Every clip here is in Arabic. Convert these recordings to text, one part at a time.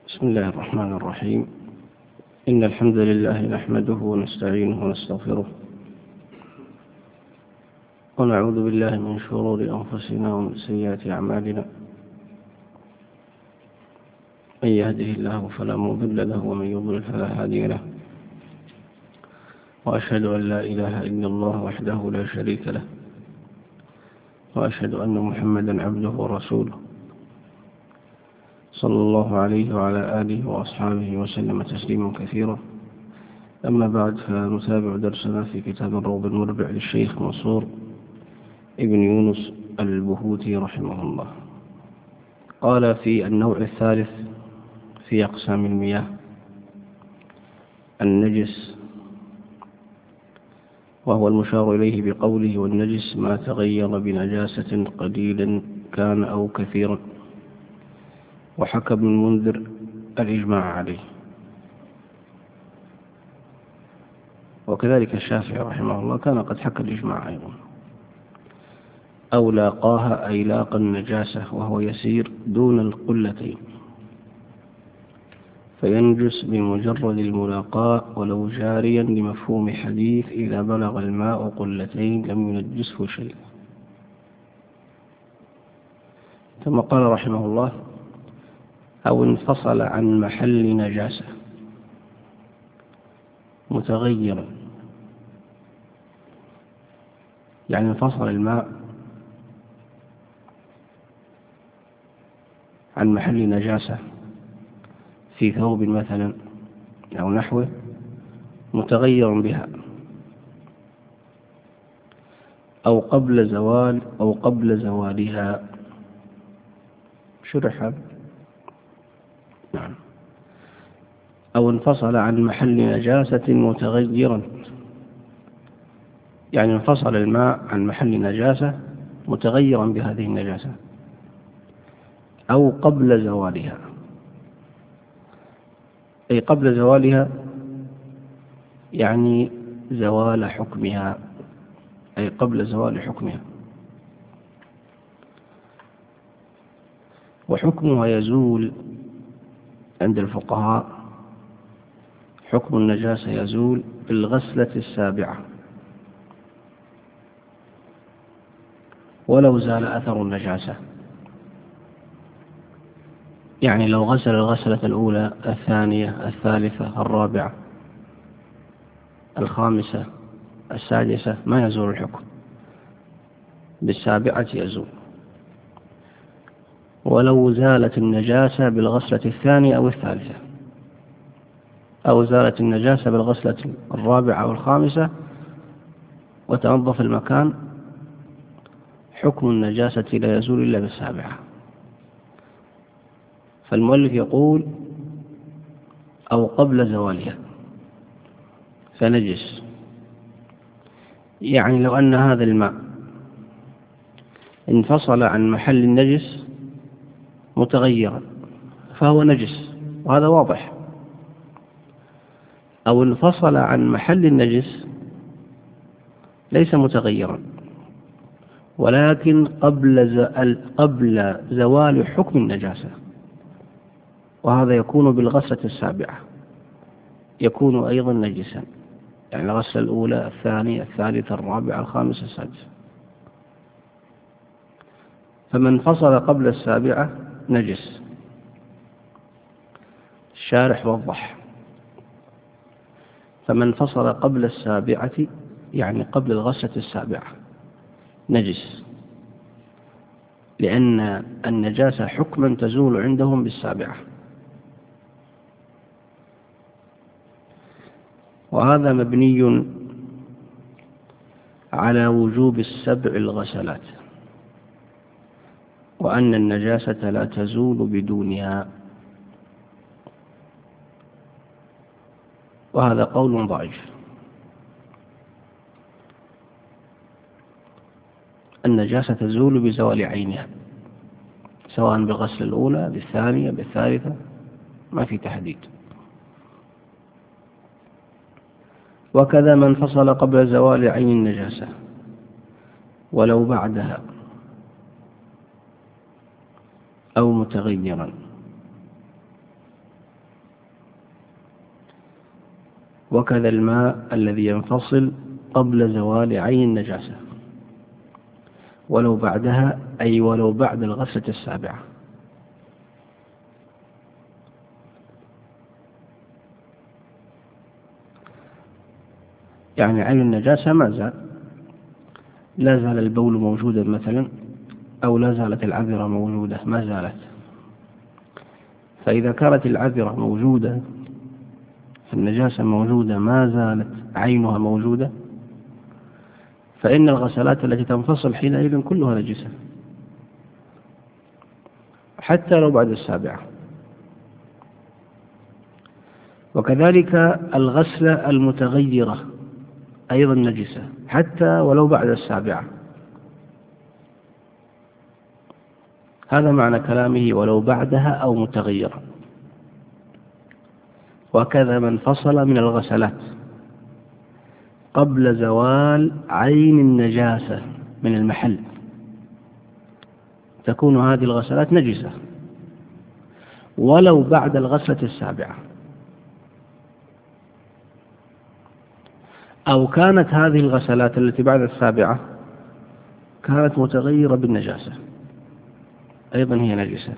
بسم الله الرحمن الرحيم. إن الحمد لله نحمده ونستعينه ونستغفره ونعوذ بالله من شرور أنفسنا ومن سيئات أعمالنا. من يهده الله فلا مضل له ومن يضلل فلا هادي له، وأشهد أن لا إله إلا الله وحده لا شريك له، وأشهد أن محمدا عبده ورسوله صلى الله عليه وعلى آله وأصحابه وسلم تسليما كثيرا. أما بعد، فنتابع درسنا في كتاب الروض المربع للشيخ منصور ابن يونس البهوتي رحمه الله. قال في النوع الثالث في أقسام المياه النجس، وهو المشار إليه بقوله والنجس ما تغير بنجاسة قليلا كان أو كثيرا. وحكى ابن المنذر الإجماع عليه، وكذلك الشافعي رحمه الله كان قد حكى الإجماع أيضا. أو لاقاها أي لاقى النجاسة وهو يسير دون القلتين، فينجس بمجرد الملاقاة ولو جاريا لمفهوم حديث إذا بلغ الماء قلتين لم ينجسه شيء. ثم قال رحمه الله أو انفصل عن محل نجاسة متغيرا، يعني انفصل الماء عن محل نجاسة في ثوب مثلا أو نحوه متغير بها، أو قبل زوالها. شرح هذا؟ نعم. أو انفصل عن محل نجاسة متغيرا، يعني انفصل الماء عن محل نجاسة متغيرا بهذه النجاسة، أو قبل زوالها، أي قبل زوالها يعني زوال حكمها، أي قبل زوال حكمها. وحكمها يزول عند الفقهاء، حكم النجاسة يزول بالغسلة السابعة ولو زال أثر النجاسة. يعني لو غسل الغسلة الأولى الثانية الثالثة الرابعة الخامسة السادسة ما يزول الحكم، بالسابعة يزول. ولو زالت النجاسة بالغسلة الثانية أو الثالثة، أو زالت النجاسة بالغسلة الرابعة أو الخامسة وتنظف المكان، حكم النجاسة لا يزول إلا بالسابعة. فالمؤلف يقول أو قبل زوالها فنجس، يعني لو أن هذا الماء انفصل عن محل النجس متغيرا فهو نجس، وهذا واضح. أو انفصل عن محل النجس ليس متغيرا، ولكن قبل زوال حكم النجاسة، وهذا يكون بالغسلة السابعة، يكون أيضا نجسا، يعني الغسلة الأولى الثانية الثالثة الرابعة الخامسة السادسة. فمن انفصل قبل السابعة نجس. الشارح وضح، فمن انفصل قبل السابعة يعني قبل الغسلة السابعة نجس، لأن النجاسة حكما تزول عندهم بالسابعة. وهذا مبني على وجوب السبع الغسلات، وأن النجاسة لا تزول بدونها، وهذا قول ضعيف. النجاسة تزول بزوال عينها، سواء بالغسل الأولى بالثانية بالثالثة، ما في تحديد. وكذا من انفصل قبل زوال عين النجاسة ولو بعدها أو متغيرا، وكذا الماء الذي ينفصل قبل زوال عين النجاسة ولو بعدها، أي ولو بعد الغسلة السابعة. يعني عين النجاسة ما زال، لا زال البول موجودا مثلا، أو لا زالت العذرة موجودة ما زالت. فإذا كانت العذرة موجودة، النجاسة موجودة ما زالت عينها موجودة، فإن الغسلات التي تنفصل حينئذ كلها نجسة حتى لو بعد السابعة. وكذلك الغسلة المتغيرة أيضا نجسة حتى ولو بعد السابعة. هذا معنى كلامه ولو بعدها أو متغيرة. وكذا من فصل من الغسلات قبل زوال عين النجاسة من المحل، تكون هذه الغسلات نجسة ولو بعد الغسلة السابعة، أو كانت هذه الغسلات التي بعد السابعة كانت متغيرة بالنجاسة أيضا هي نجسة.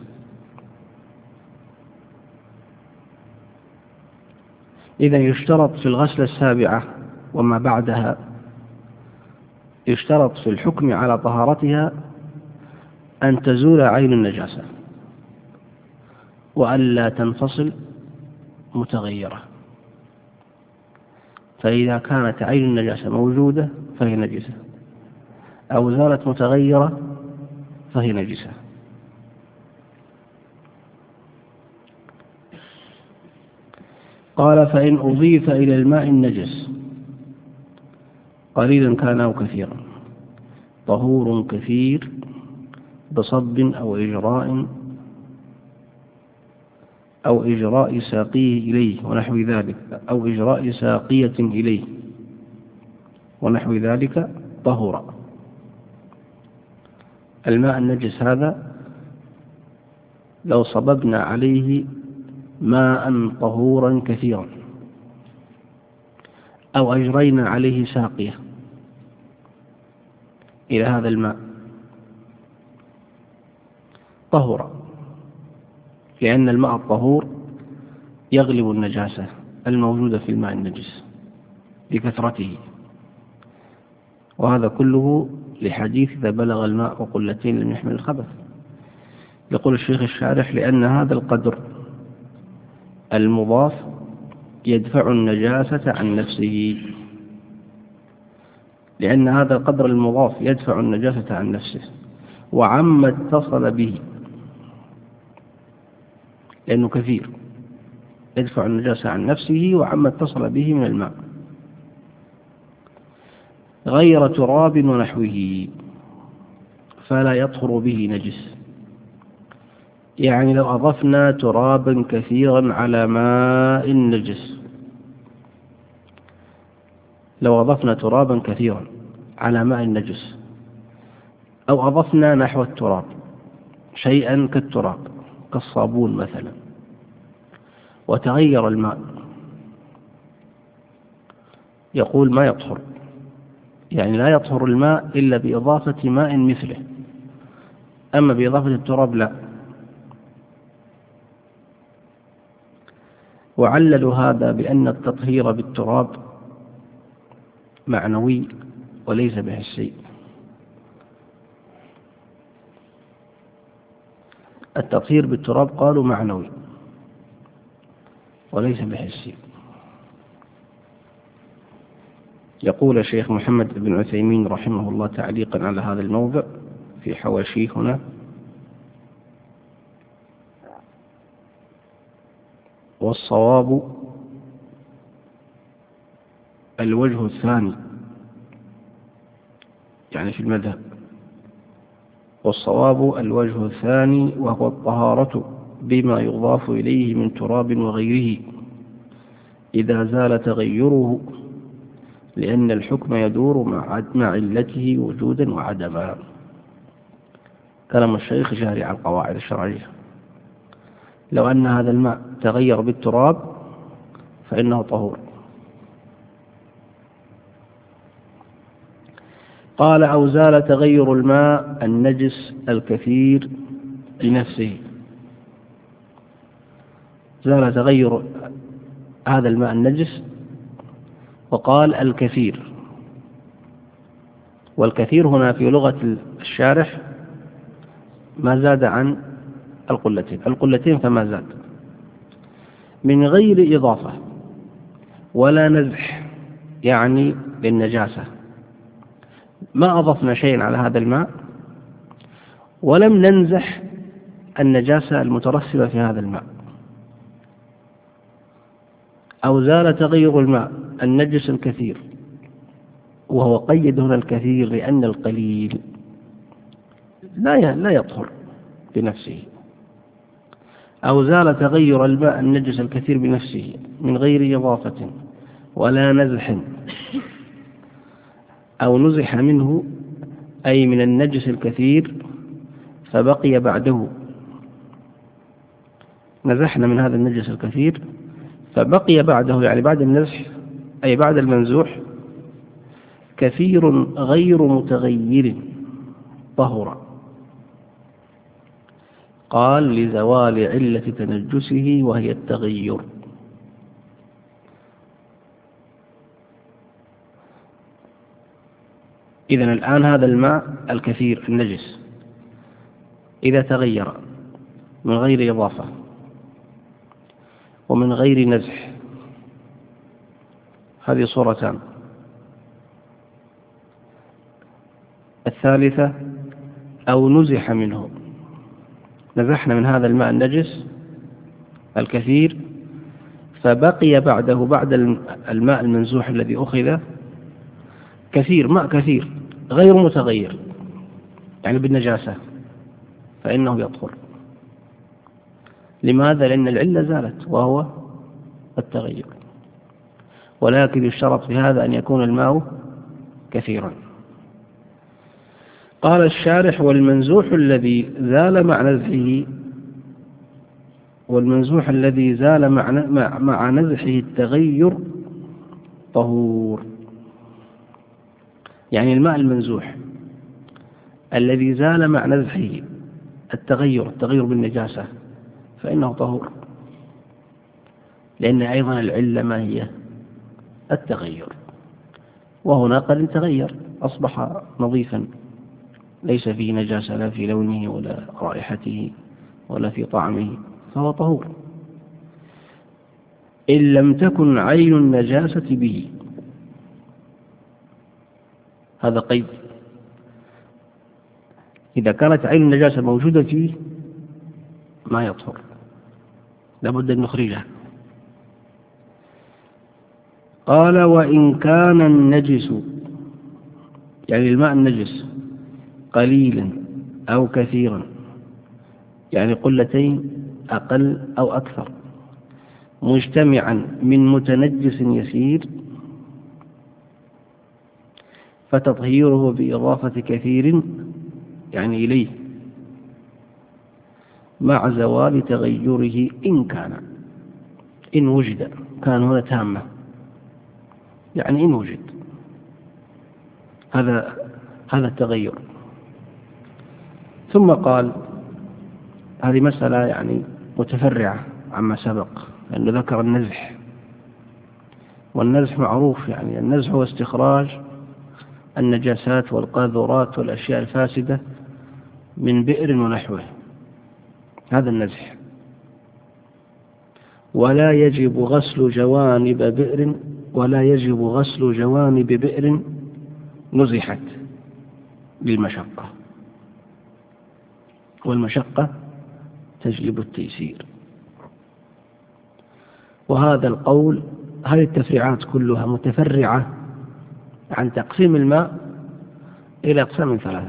إذا يشترط في الغسلة السابعة وما بعدها، يشترط في الحكم على طهارتها أن تزول عين النجاسة وألا تنفصل متغيرة. فإذا كانت عين النجاسة موجودة فهي نجسة، أو زالت متغيرة فهي نجسة. قال: فإن أضيف إلى الماء النجس قليلا كان أو كثيرا طهور كثير بصب أو إجراء ساقيه إليه ونحو ذلك، أو إجراء ساقية إليه ونحو ذلك طهر. الماء النجس هذا لو صببنا عليه ماء طهورا كثيرا أو أجرينا عليه ساقية إلى هذا الماء طهر، لأن الماء الطهور يغلب النجاسة الموجودة في الماء النجس بكثرته. وهذا كله لحديث إذا بلغ الماء قلتين لم يحمل الخبث. يقول الشيخ الشارح: لأن هذا القدر المضاف يدفع النجاسة عن نفسه، لأن هذا القدر المضاف يدفع النجاسة عن نفسه وعما اتصل به، لأنه كثير يدفع النجاسة عن نفسه وعما اتصل به من الماء، غير تراب ونحوه فلا يطهر به نجس. يعني لو أضفنا ترابا كثيرا على ماء نجس، لو أضفنا ترابا كثيرا على ماء نجس، أو أضفنا نحو التراب شيئا كالتراب كالصابون مثلا، وتغير الماء، يقول ما يطهر، يعني لا يطهر الماء إلا بإضافة ماء مثله، أما بإضافة التراب لا. وعللوا هذا بأن التطهير بالتراب معنوي وليس بحسي. التطهير بالتراب قالوا معنوي وليس بحسي. يقول الشيخ محمد بن عثيمين رحمه الله تعليقا على هذا الموضع في حواشيه هنا: والصواب الوجه الثاني، يعني في المذهب، والصواب الوجه الثاني وهو الطهارة بما يضاف إليه من تراب وغيره إذا زال تغيره، لأن الحكم يدور مع علته وجودا وعدما. كلام الشيخ جاري على القواعد الشرعية. لو أن هذا الماء تغير بالتراب فإنه طهور، قال أو زال تغير الماء النجس الكثير بنفسه. زال تغير هذا الماء النجس، وقال الكثير، والكثير هنا في لغة الشارح ما زاد عن القلتين فما زاد، من غير إضافة ولا نزح، يعني للنجاسة، ما أضفنا شيء على هذا الماء ولم ننزح النجاسة المترسبة في هذا الماء. أو زال تغير الماء النجس الكثير، وهو قيد هنا الكثير لأن القليل لا يطهر بنفسه. أو زال تغير الماء النجس الكثير بنفسه من غير إضافة ولا نزح، أو نزح منه أي من النجس الكثير فبقي بعده، نزحنا من هذا النجس الكثير فبقي بعده، يعني بعد النزح أي بعد المنزوح، كثير غير متغير طهر. قال لزوال علة تنجسه وهي التغير. إذن الآن هذا الماء الكثير النجس إذا تغير من غير إضافة ومن غير نزح، هذه صورتان. الثالثة أو نزح منه، نزحنا من هذا الماء النجس الكثير فبقي بعده بعد الماء المنزوح الذي أخذ كثير، ماء كثير غير متغير يعني بالنجاسة، فإنه يطهر. لماذا؟ لأن العلة زالت وهو التغير، ولكن يشترط في هذا أن يكون الماء كثيرا. قال الشارح والمنزوح الذي زال مع نزحه، والمنزوح الذي زال مع نزحه التغير طهور. يعني الماء المنزوح الذي زال مع نزحه التغير بالنجاسة فإنه طهور، لأن أيضا العلة ما هي؟ التغير، وهنا قد تغير أصبح نظيفا ليس فيه نجاسة لا في لونه ولا رائحته ولا في طعمه، فهو طهور إن لم تكن عين النجاسة به. هذا قيد، إذا كانت عين النجاسة موجودة فيه ما يطهر، لابد أن نخرجها. قال وإن كان النجس، يعني الماء النجس، قليلا أو كثيرا، يعني قلتين أقل أو أكثر، مجتمعا من متنجس يسير، فتطهيره بإضافة كثير يعني إليه مع زوال تغيره إن وجد، كان هنا تامة يعني إن وجد هذا التغير. ثم قال هذه مسألة يعني متفرعة عما سبق، لأنه ذكر النزح، والنزح معروف، يعني النزح هو استخراج النجاسات والقاذورات والأشياء الفاسدة من بئر ونحوه، هذا النزح. ولا يجب غسل جوانب بئر نزحت للمشقة، والمشقة تجلب التيسير. وهذا القول، هذه التفريعات كلها متفرعة عن تقسيم الماء إلى أقسام ثلاثة،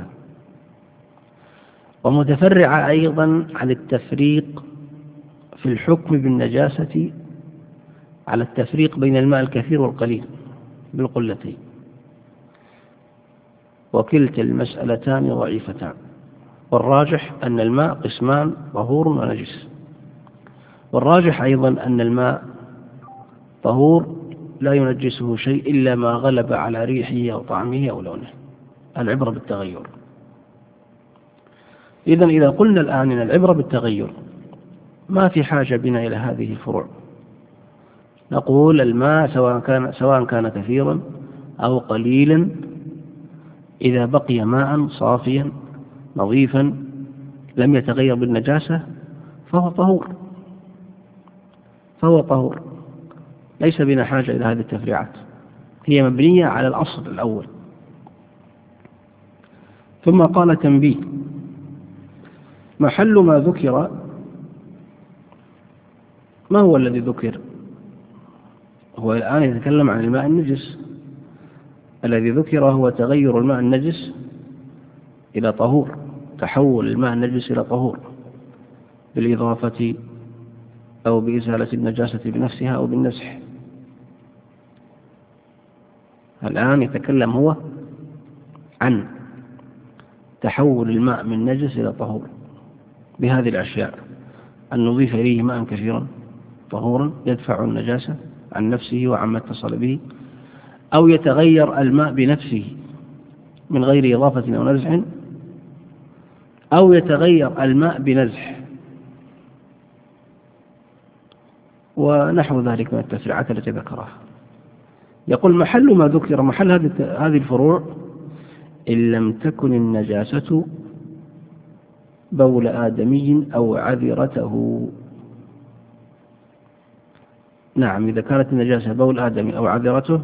ومتفرعة أيضا عن التفريق في الحكم بالنجاسة، على التفريق بين الماء الكثير والقليل بالقلتين، وكلتا المسألتان ضعيفتان. والراجح أن الماء قسمان، طهور ونجس. والراجح أيضا أن الماء طهور لا ينجسه شيء إلا ما غلب على ريحه أو طعمه أو لونه، العبرة بالتغير. إذن إذا قلنا الآن إن العبرة بالتغير ما في حاجة بنا إلى هذه الفروع، نقول الماء سواء كان كثيرا أو قليلا إذا بقي ماء صافيا نظيفا لم يتغير بالنجاسة فهو طهور، ليس بنا حاجة إلى هذه التفريعات، هي مبنية على الأصل الأول. ثم قال تنبيه: محل ما ذكر، ما هو الذي ذكر؟ هو الآن يتكلم عن الماء النجس، الذي ذكر هو تغير الماء النجس إلى طهور، تحول الماء النجس إلى طهور بالإضافة أو بإزالة النجاسة بنفسها أو بالنسح. الآن يتكلم هو عن تحول الماء من نجس إلى طهور بهذه الأشياء: أن نضيف إليه ماء كثيرا طهورا يدفع النجاسة عن نفسه وعما اتصل به، أو يتغير الماء بنفسه من غير إضافة أو نزح، أو يتغير الماء بنزح، ونحو ذلك من التفريعات التي ذكرها. يقول: محل ما ذكر، محل هذه الفروع إن لم تكن النجاسة بول آدمي أو عذرته. نعم، إذا كانت النجاسة بول آدمي أو عذرته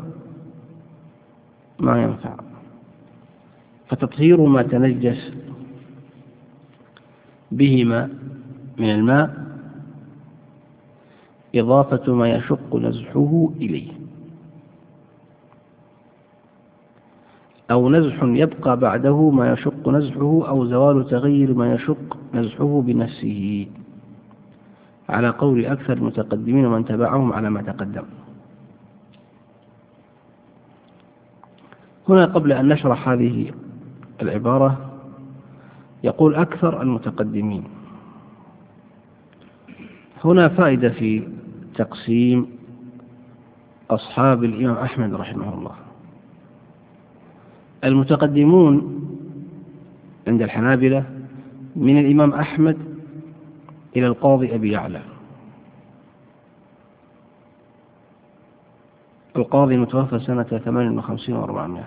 ما ينفع، فتطهير ما تنجس بهما من الماء إضافة ما يشق نزحه إليه، أو نزح يبقى بعده ما يشق نزحه، أو زوال تغير ما يشق نزحه بنفسه، على قول أكثر المتقدمين ومن تبعهم على ما تقدم. هنا قبل أن نشرح هذه العبارة يقول أكثر المتقدمين. هنا فائدة في تقسيم أصحاب الإمام أحمد رحمه الله. المتقدمون عند الحنابلة من الإمام أحمد إلى القاضي أبي يعلى. القاضي متوفى سنة 58 و400،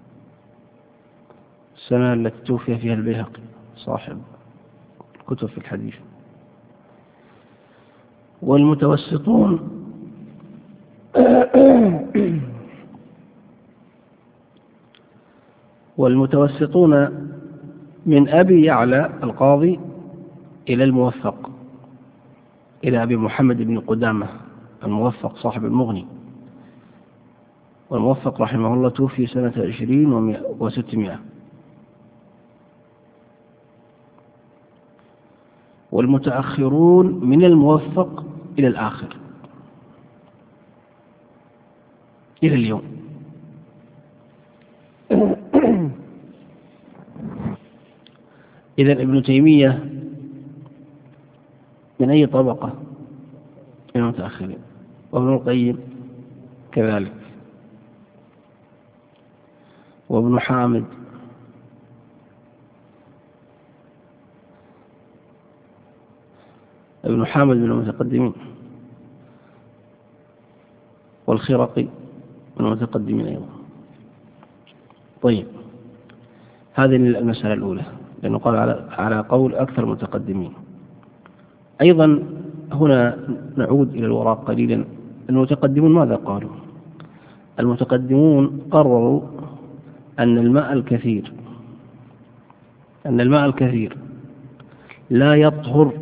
السنة التي توفي فيها البيهقي صاحب كتب في الحديث. والمتوسطون من أبي يعلى القاضي إلى الموفق، إلى أبي محمد بن قدامة الموفق صاحب المغني. والموفق رحمه الله توفي سنة 20 و600. والمتأخرون من الموفق إلى الآخر إلى اليوم. إذن ابن تيمية من أي طبقة؟ من المتأخرين. وابن القيم كذلك، وابن حامد، ابن حامد من المتقدمين، والخرقي من المتقدمين أيضا. طيب، هذه المسألة الأولى، لأنه قال على قول أكثر المتقدمين. أيضا هنا نعود إلى الوراء قليلا. المتقدمون ماذا قالوا؟ المتقدمون قرروا أن الماء الكثير لا يطهر.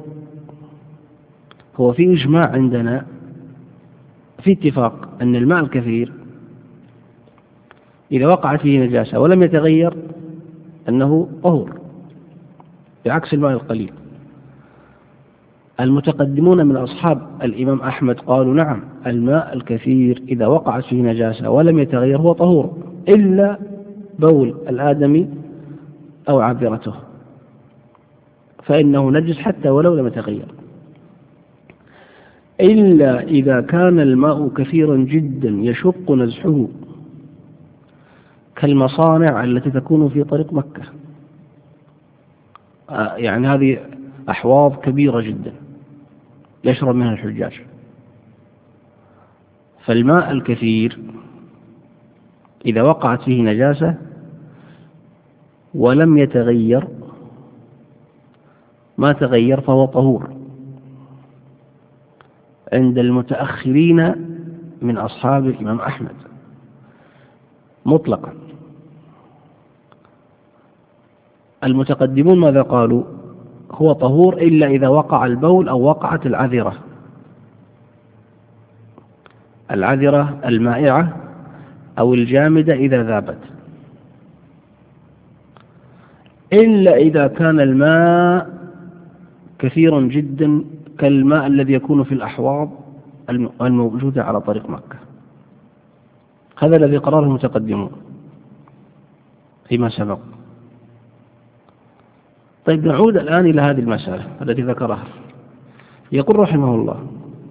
هو في إجماع عندنا، في اتفاق أن الماء الكثير إذا وقعت فيه نجاسة ولم يتغير أنه طهور، بعكس الماء القليل. المتقدمون من أصحاب الإمام أحمد قالوا نعم، الماء الكثير إذا وقعت فيه نجاسة ولم يتغير هو طهور، إلا بول الآدمي أو عذرته فإنه نجس حتى ولو لم يتغير، إلا إذا كان الماء كثيرا جدا يشق نزحه، كالمصانع التي تكون في طريق مكة. يعني هذه أحواض كبيرة جدا يشرب منها الحجاج. فالماء الكثير إذا وقعت فيه نجاسة ولم يتغير، ما تغير، فهو طهور عند المتأخرين من أصحاب الإمام أحمد مطلقا. المتقدمون ماذا قالوا؟ هو طهور إلا إذا وقع البول أو وقعت العذرة المائعة أو الجامدة إذا ذابت، إلا إذا كان الماء كثيرا جدا كالماء الذي يكون في الأحواض الموجودة على طريق مكة. هذا الذي قرره المتقدمون فيما سبق. طيب نعود الآن إلى هذه المسألة التي ذكرها. يقول رحمه الله: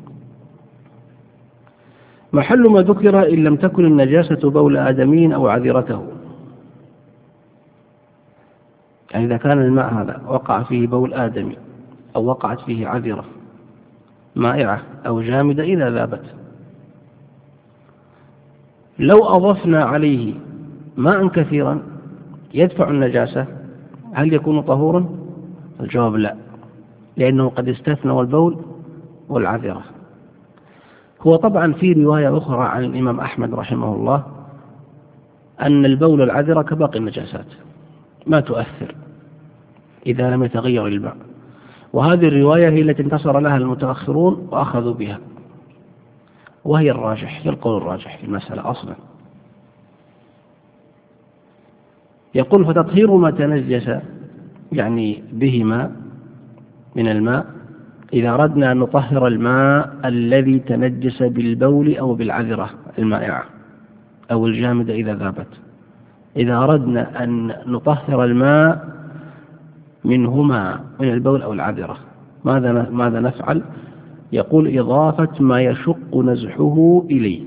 محل ما ذكر إن لم تكن النجاسة بول آدمي أو عذرته. يعني إذا كان الماء هذا وقع فيه بول آدمي أو وقعت فيه عذرة مائعة أو جامدة إذا ذابت، لو أضفنا عليه ماء كثيرا يدفع النجاسة، هل يكون طهورا؟ الجواب لا، لأنه قد استثنى البول والعذرة. هو طبعا في رواية أخرى عن الإمام أحمد رحمه الله أن البول والعذرة كباقي النجاسات ما تؤثر إذا لم يتغير الماء، وهذه الرواية هي التي انتصر لها المتأخرون وأخذوا بها، وهي الراجح، هي القول الراجح في المسألة أصلا. يقول: فتطهير ما تنجس يعني بهما من الماء، إذا أردنا أن نطهر الماء الذي تنجس بالبول أو بالعذرة المائعة أو الجامدة إذا ذابت، إذا أردنا أن نطهر الماء منهما من البول أو العذرة ماذا نفعل؟ يقول: إضافة ما يشق نزحه إليه.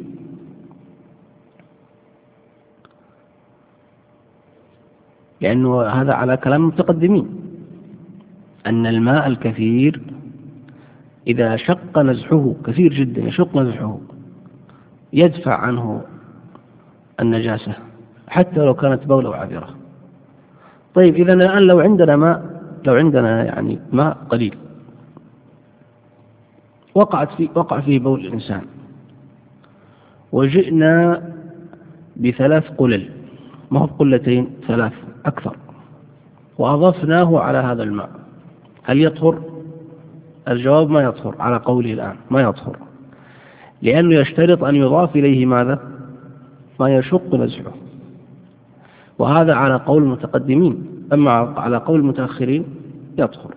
لأنه هذا على كلام المتقدمين أن الماء الكثير إذا شق نزحه كثير جدا يشق نزحه يدفع عنه النجاسة حتى لو كانت بول أو عذرة. طيب إذا الآن لو عندنا يعني ماء قليل وقع فيه بول الإنسان، وجئنا ب3 قلل، ما هو قلتين، 3 أكثر، وأضفناه على هذا الماء، هل يطهر؟ الجواب: ما يطهر على قوله الآن، ما يطهر، لأنه يشترط أن يضاف إليه ماذا؟ ما يشق نزحه، وهذا على قول المتقدمين. أما على قول المتأخرين يطهر.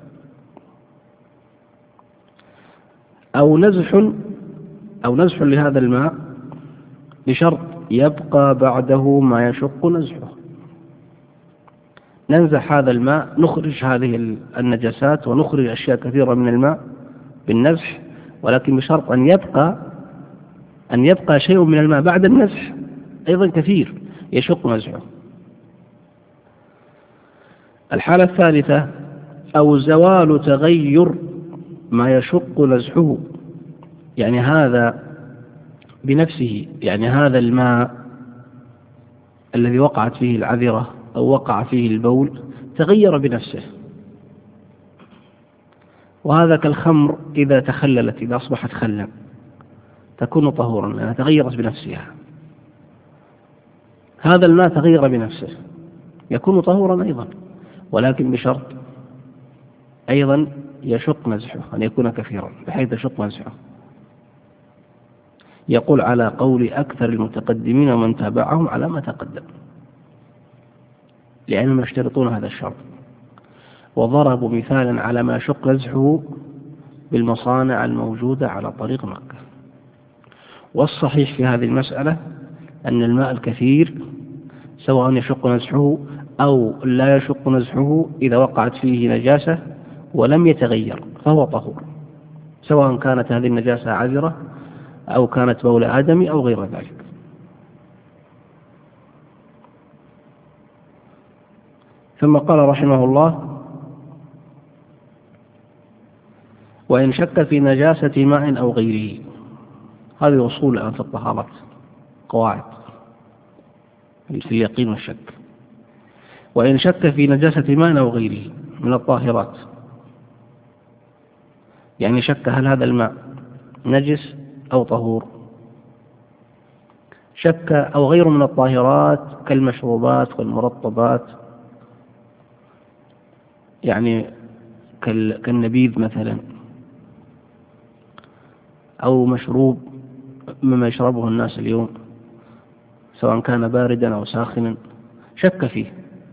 أو نزح لهذا الماء بشرط يبقى بعده ما يشق نزحه، ننزح هذا الماء، نخرج هذه النجاسات ونخرج أشياء كثيرة من الماء بالنزح، ولكن بشرط أن يبقى شيء من الماء بعد النزح أيضا كثير يشق نزحه. الحالة الثالثة: أو زوال تغير ما يشق نزحه، يعني هذا بنفسه، يعني هذا الماء الذي وقعت فيه العذرة أو وقع فيه البول تغير بنفسه، وهذا كالخمر إذا تخللت، إذا أصبحت خلا تكون طهورا لأنها تغيرت بنفسها. هذا الماء تغير بنفسه يكون طهورا أيضا، ولكن بشرط أيضا يشق نزحه، أن يكون كثيرا بحيث يشق نزحه. يقول: على قول أكثر المتقدمين ومن تابعهم على ما تقدم، لأنهم يشترطون هذا الشرط، وضربوا مثالا على ما يشق نزحه بالمصانع الموجودة على طريق مكة. والصحيح في هذه المسألة أن الماء الكثير سواء يشق نزحه أو لا يشق نزحه إذا وقعت فيه نجاسة ولم يتغير فهو طهور، سواء كانت هذه النجاسة عذرة أو كانت بول آدمي أو غير ذلك. ثم قال رحمه الله: وإن شك في نجاسة ماء أو غيره. هذه أصول الآن في الطهارات، قواعد في اليقين والشك. وإن شك في نجاسة ماء أو غيره من الطاهرات، يعني شك هل هذا الماء نجس أو طهور. شك أو غيره من الطاهرات كالمشروبات والمرطبات، يعني كالنبيذ مثلا، أو مشروب مما يشربه الناس اليوم سواء كان باردا أو ساخنا، شك فيه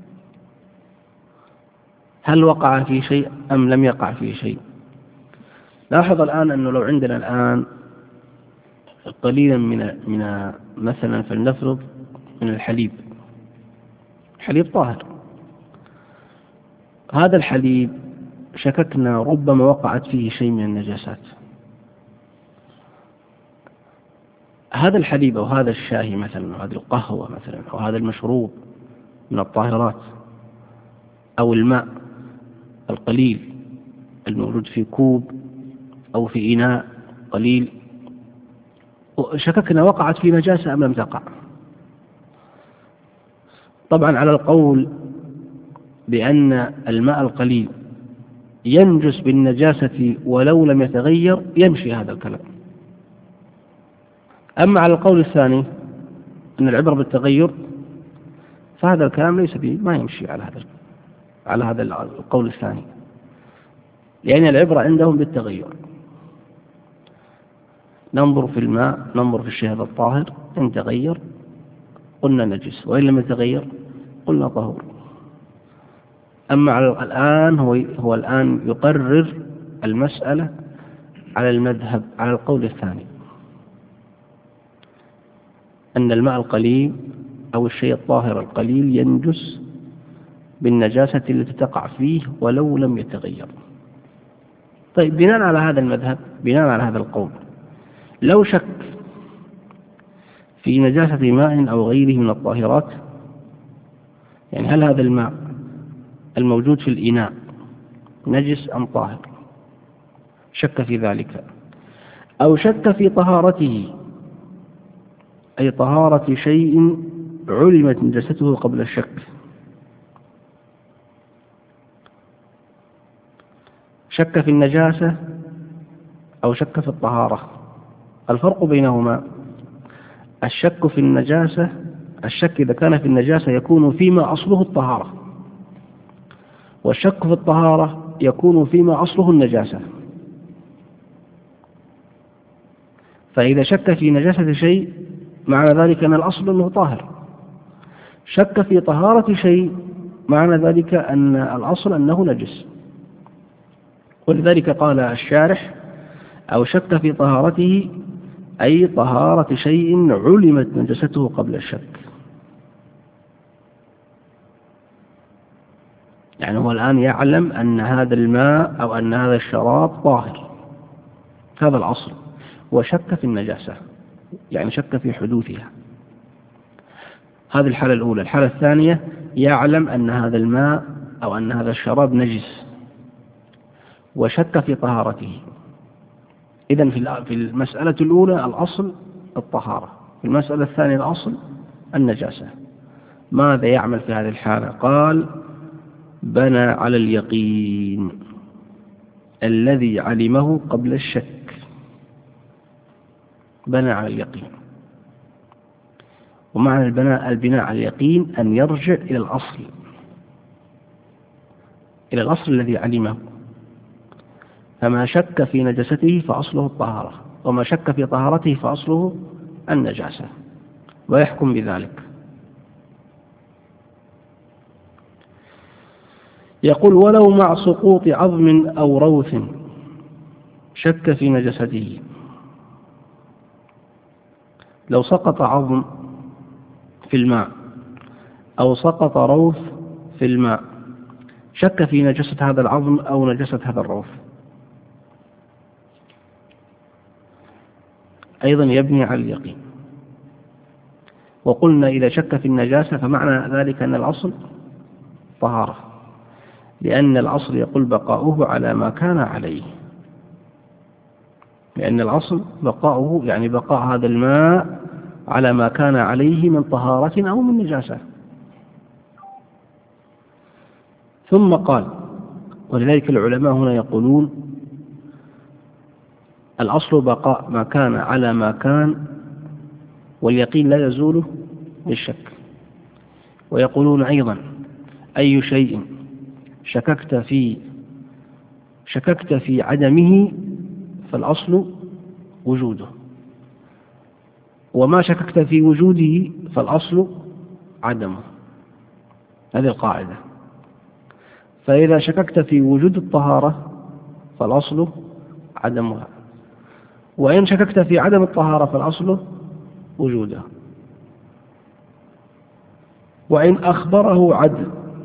هل وقع فيه شيء أم لم يقع فيه شيء. لاحظ الآن أنه لو عندنا الآن قليلا من مثلا فلنفرض من الحليب، حليب طاهر، هذا الحليب شككنا ربما وقعت فيه شيء من النجاسات. هذا الحليب أو هذا الشاي مثلا، أو هذه القهوة مثلا، أو هذا المشروب من الطاهرات، أو الماء القليل الموجود في كوب أو في إناء قليل، شككنا وقعت في نجاسة أم لم تقع. طبعا على القول بأن الماء القليل ينجس بالنجاسة ولو لم يتغير يمشي هذا الكلام. أما على القول الثاني أن العبرة بالتغير، فهذا الكلام ليس به، ما يمشي على هذا القول الثاني، لأن العبرة عندهم بالتغير. ننظر في الماء، ننظر في الشيء هذا الطاهر، إن تغير قلنا نجس، وإن لم يتغير قلنا طهور. أما الآن هو الآن يقرر المسألة على المذهب، على القول الثاني، أن الماء القليل أو الشيء الطاهر القليل ينجس بالنجاسة التي تقع فيه ولو لم يتغير. طيب، بناء على هذا المذهب، بناء على هذا القول، لو شك في نجاسة ماء أو غيره من الطاهرات، يعني هل هذا الماء الموجود في الإناء نجس أم طاهر، شك في ذلك، أو شك في طهارته، أي طهارة شيء علمت نجاسته قبل الشك، شك في النجاسة أو شك في الطهارة. الفرق بينهما: الشك في النجاسة، الشك إذا كان في النجاسة يكون فيما أصله الطهارة، والشك في الطهارة يكون فيما أصله النجاسة. فإذا شك في نجاسة شيء معنى ذلك أن الأصل أنه طاهر، شك في طهارة شيء معنى ذلك أن الأصل أنه نجس. ولذلك قال الشارح: أو شك في طهارته، أي طهارة شيء علمت نجسته قبل الشك. يعني هو الآن يعلم أن هذا الماء أو أن هذا الشراب طاهر، هذا الأصل، وشك في النجاسة، يعني شك في حدوثها. هذه الحالة الأولى. الحالة الثانية: يعلم أن هذا الماء أو أن هذا الشراب نجس وشك في طهارته. إذن في المسألة الأولى الأصل الطهارة، في المسألة الثانية الأصل النجاسة. ماذا يعمل في هذه الحالة؟ قال: بنى على اليقين الذي علمه قبل الشك. بنى على اليقين، ومعنى البناء على اليقين أن يرجع إلى الأصل، إلى الأصل الذي علمه. فما شك في نجاسته فأصله الطهارة، وما شك في طهارته فأصله النجاسة، ويحكم بذلك. يقول: ولو مع سقوط عظم أو روث شك في نجاسته. لو سقط عظم في الماء أو سقط روث في الماء، شك في نجاسة هذا العظم أو نجاسة هذا الروث، أيضا يبني على اليقين. وقلنا إذا شك في النجاسة فمعنى ذلك أن الأصل الطهارة، لأن الأصل يقول بقاؤه على ما كان عليه، لأن الأصل بقاؤه يعني بقاء هذا الماء على ما كان عليه من طهارة أو من نجاسة. ثم قال: ولذلك العلماء هنا يقولون الأصل بقاء ما كان على ما كان، واليقين لا يزول بالشك. ويقولون أيضا: أي شيء شككت في عدمه فالأصل وجوده، وما شككت في وجوده فالأصل عدمه. هذه القاعدة. فإذا شككت في وجود الطهارة فالأصل عدمها، وإن شككت في عدم الطهارة فالأصل وجودها. وإن أخبره عدل،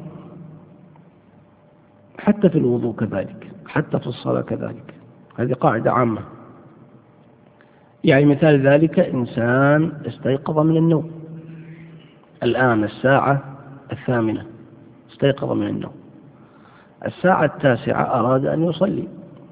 حتى في الوضوء كذلك، حتى في الصلاة كذلك، هذه قاعدة عامة. يعني مثال ذلك: إنسان استيقظ من النوم الآن الساعة 8، استيقظ من النوم، الساعة 9 أراد أن يصلي.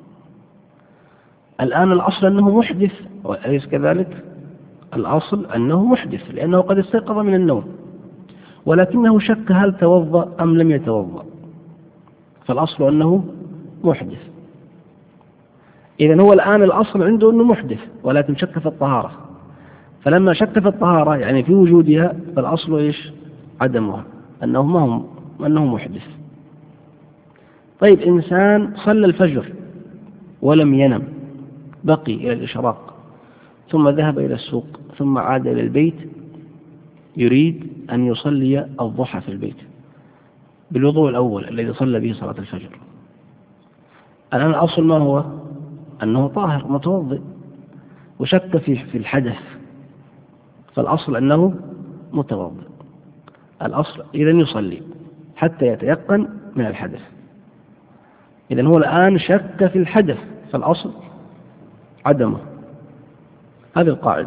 الآن الأصل أنه محدث، أليس كذلك؟ الأصل أنه محدث لأنه قد استيقظ من النوم، ولكنه شك هل توضأ أم لم يتوضأ، فالأصل أنه محدث. إذن هو الآن الأصل عنده أنه محدث، ولكن شك في الطهارة، فلما شك في الطهارة يعني في وجودها فالأصل إيش؟ عدمها، أنه محدث. طيب، إنسان صلى الفجر ولم ينم، بقي إلى الإشراق، ثم ذهب إلى السوق، ثم عاد إلى البيت يريد أن يصلي الضحى في البيت بالوضوء الأول الذي صلى به صلاة الفجر. الآن الأصل ما هو؟ أنه طاهر متوضئ، وشك في الحدث، فالأصل أنه متوضئ. الأصل إذن يصلي حتى يتيقن من الحدث. إذن هو الآن شك في الحدث، فالأصل عدمه. هذه القاعدة.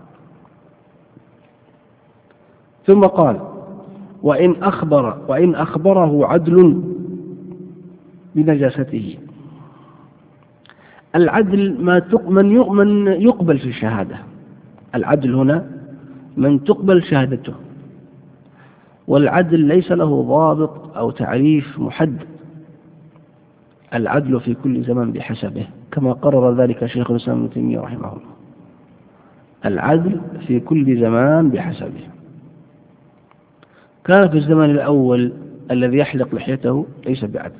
ثم قال: وإن أخبره عدل بنجاسته. العدل من يقبل في الشهادة. العدل هنا من تقبل شهادته، والعدل ليس له ضابط أو تعريف محدد. العدل في كل زمان بحسبه، كما قرر ذلك شيخ الإسلام ابن تيمية رحمه الله. العدل في كل زمان بحسبه. كان في الزمان الأول الذي يحلق لحيته ليس بعدل،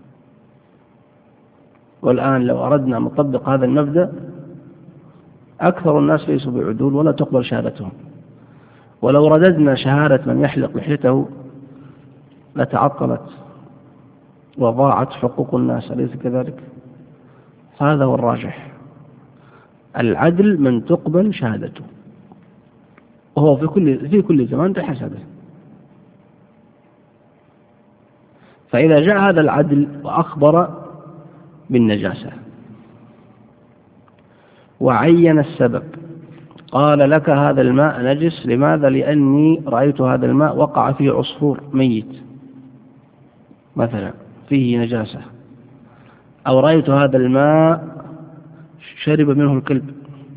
والآن لو أردنا أن نطبق هذا المبدأ أكثر الناس ليسوا بعدول ولا تقبل شهادتهم، ولو رددنا شهادة من يحلق لحيته لتعطلت وضاعت حقوق الناس، أليس كذلك؟ هذا هو الراجح. العدل من تقبل شهادته، وهو في كل زمان بحسبه. فإذا جاء هذا العدل وأخبر بالنجاسة وعين السبب، قال: لك هذا الماء نجس، لماذا؟ لأني رأيت هذا الماء وقع فيه عصفور ميت مثلا فيه نجاسة، أو رأيت هذا الماء شرب منه الكلب،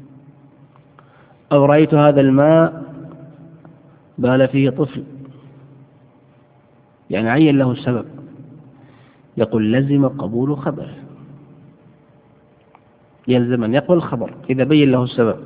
أو رأيت هذا الماء بال فيه طفل. يعني عين له السبب، يقول لزم قبول خبره، يلزم أن يقبل الخبر إذا بين له السبب.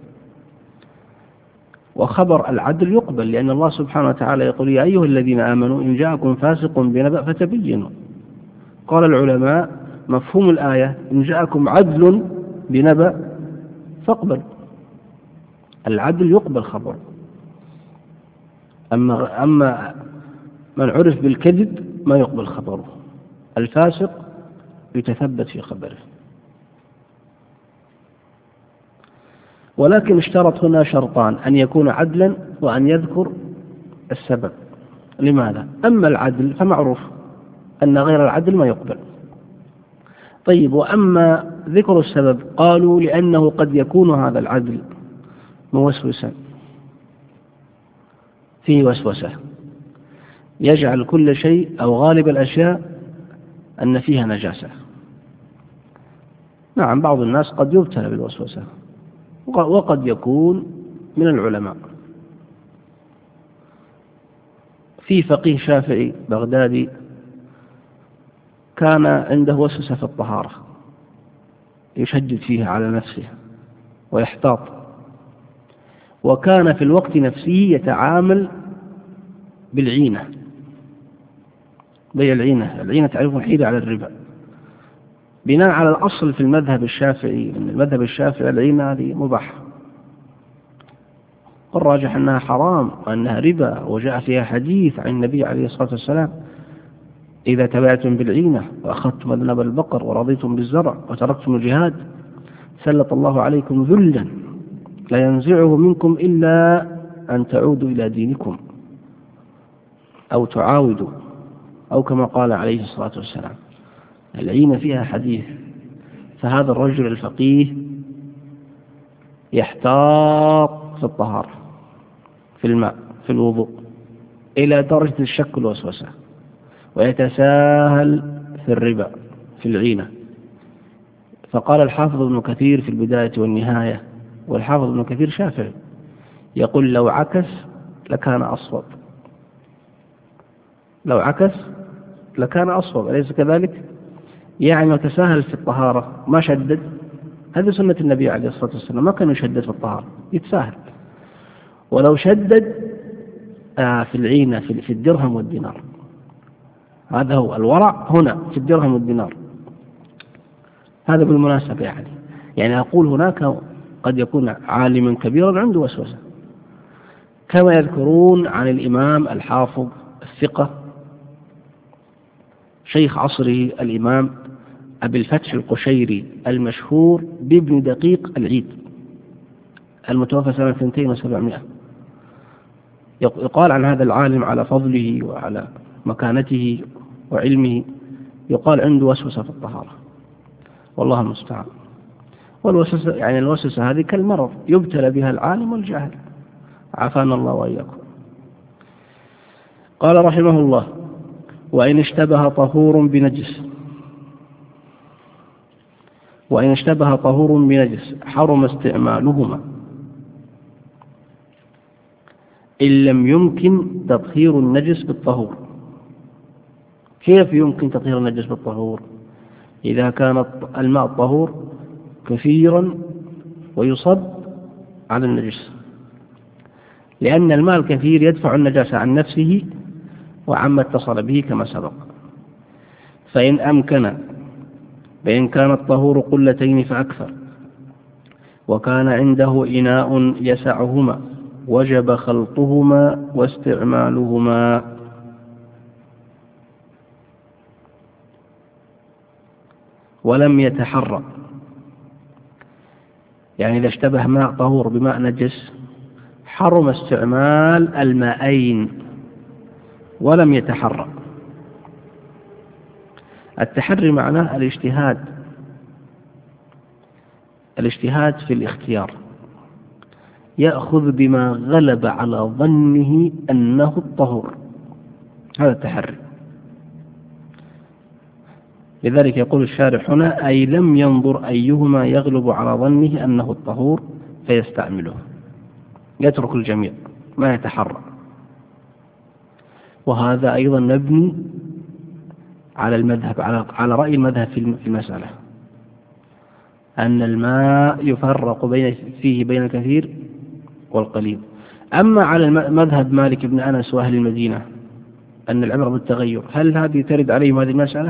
وخبر العدل يقبل، لأن الله سبحانه وتعالى يقول: يا أيها الذين آمنوا إن جاءكم فاسق بنبأ فتبينوا. قال العلماء: مفهوم الآية إن جاءكم عدل بنبأ فاقبل. العدل يقبل خبر. أما من عرف بالكذب ما يقبل خبره. الفاسق يتثبت في خبره. ولكن اشترط هنا شرطان: أن يكون عدلا وأن يذكر السبب. لماذا؟ أما العدل فمعروف أن غير العدل ما يقبل. طيب، وأما ذكر السبب قالوا: لأنه قد يكون هذا العدل موسوسا، فيه وسوسة، يجعل كل شيء أو غالب الأشياء أن فيها نجاسة. نعم، بعض الناس قد يبتلى بالوسوسة وقد يكون من العلماء. في فقيه شافعي بغدادي كان عنده وسوسة في الطهارة، يشدد فيها على نفسه ويحتاط، وكان في الوقت نفسه يتعامل بالعينة، بيع العينة تعرفون حيلة على الربا، بناء على الأصل في المذهب الشافعي، أن المذهب الشافعي العينة هذه مباح، والراجح أنها حرام وأنها ربا، وجاء فيها حديث عن النبي عليه الصلاة والسلام: إذا تبعتم بالعينة وأخذتم أذنب البقر ورضيتم بالزرع وتركتم الجهاد سلط الله عليكم ذلا لا ينزعه منكم إلا أن تعودوا إلى دينكم أو تعاودوا، أو كما قال عليه الصلاة والسلام. العينة فيها حديث. فهذا الرجل الفقيه يحتاط في الطهارة، في الماء، في الوضوء، إلى درجة الشك والوسوسة، ويتساهل في الربا، في العينة. فقال الحافظ ابن كثير في البداية والنهاية، والحافظ ابن كثير شافعي، يقول: لو عكس لكان أصوب، لو عكس لكان أصوب، أليس كذلك؟ يعني وتساهل في الطهارة، ما شدد. هذه سنة النبي عليه الصلاة والسلام، ما كان يشدد في الطهارة، يتساهل. ولو شدد في العينة، في الدرهم والدينار، هذا هو الورع هنا، في الدرهم والدينار. هذا بالمناسبة يعني أقول هناك قد يكون عالما كبيرا عنده وسوسة، كما يذكرون عن الإمام الحافظ الثقة شيخ عصره الإمام أبي الفتح القشيري المشهور بابن دقيق العيد المتوفى سنة 2700. يقال عن هذا العالم على فضله وعلى مكانته وعلمه، يقال عنده وسوسة في الطهارة، والله المستعان. والوسوسة يعني الوسوسة هذه كالمرض يبتلى بها العالم والجاهل، عافانا الله وإياكم. قال رحمه الله: وإن اشتبه طهور بنجس، وإن اشتبه طهور بنجس حرم استعمالهما إن لم يمكن تطهير النجس بالطهور. كيف يمكن تطهير النجس بالطهور؟ إذا كان الماء الطهور كثيرا ويصب على النجس، لأن الماء الكثير يدفع النجاسة عن نفسه وعما اتصل به كما سبق. فإن أمكن، فإن كان الطهور قلتين فأكثر وكان عنده إناء يسعهما وجب خلطهما واستعمالهما. ولم يتحرى، يعني إذا اشتبه ماء طهور بماء نجس حرم استعمال الماءين ولم يتحرى. التحري معناه الاجتهاد في الاختيار، يأخذ بما غلب على ظنه أنه الطهور، هذا التحري. لذلك يقول الشارح هنا: أي لم ينظر أيهما يغلب على ظنه أنه الطهور فيستعمله، يترك الجميع ما يتحرى. وهذا أيضا مبني على المذهب، على رأي المذهب في المسألة، أن الماء يفرق فيه بين الكثير والقليل. أما على مذهب مالك بن أنس وأهل المدينة أن العبرة بالتغير، هل هذه ترد عليهم هذه المسألة؟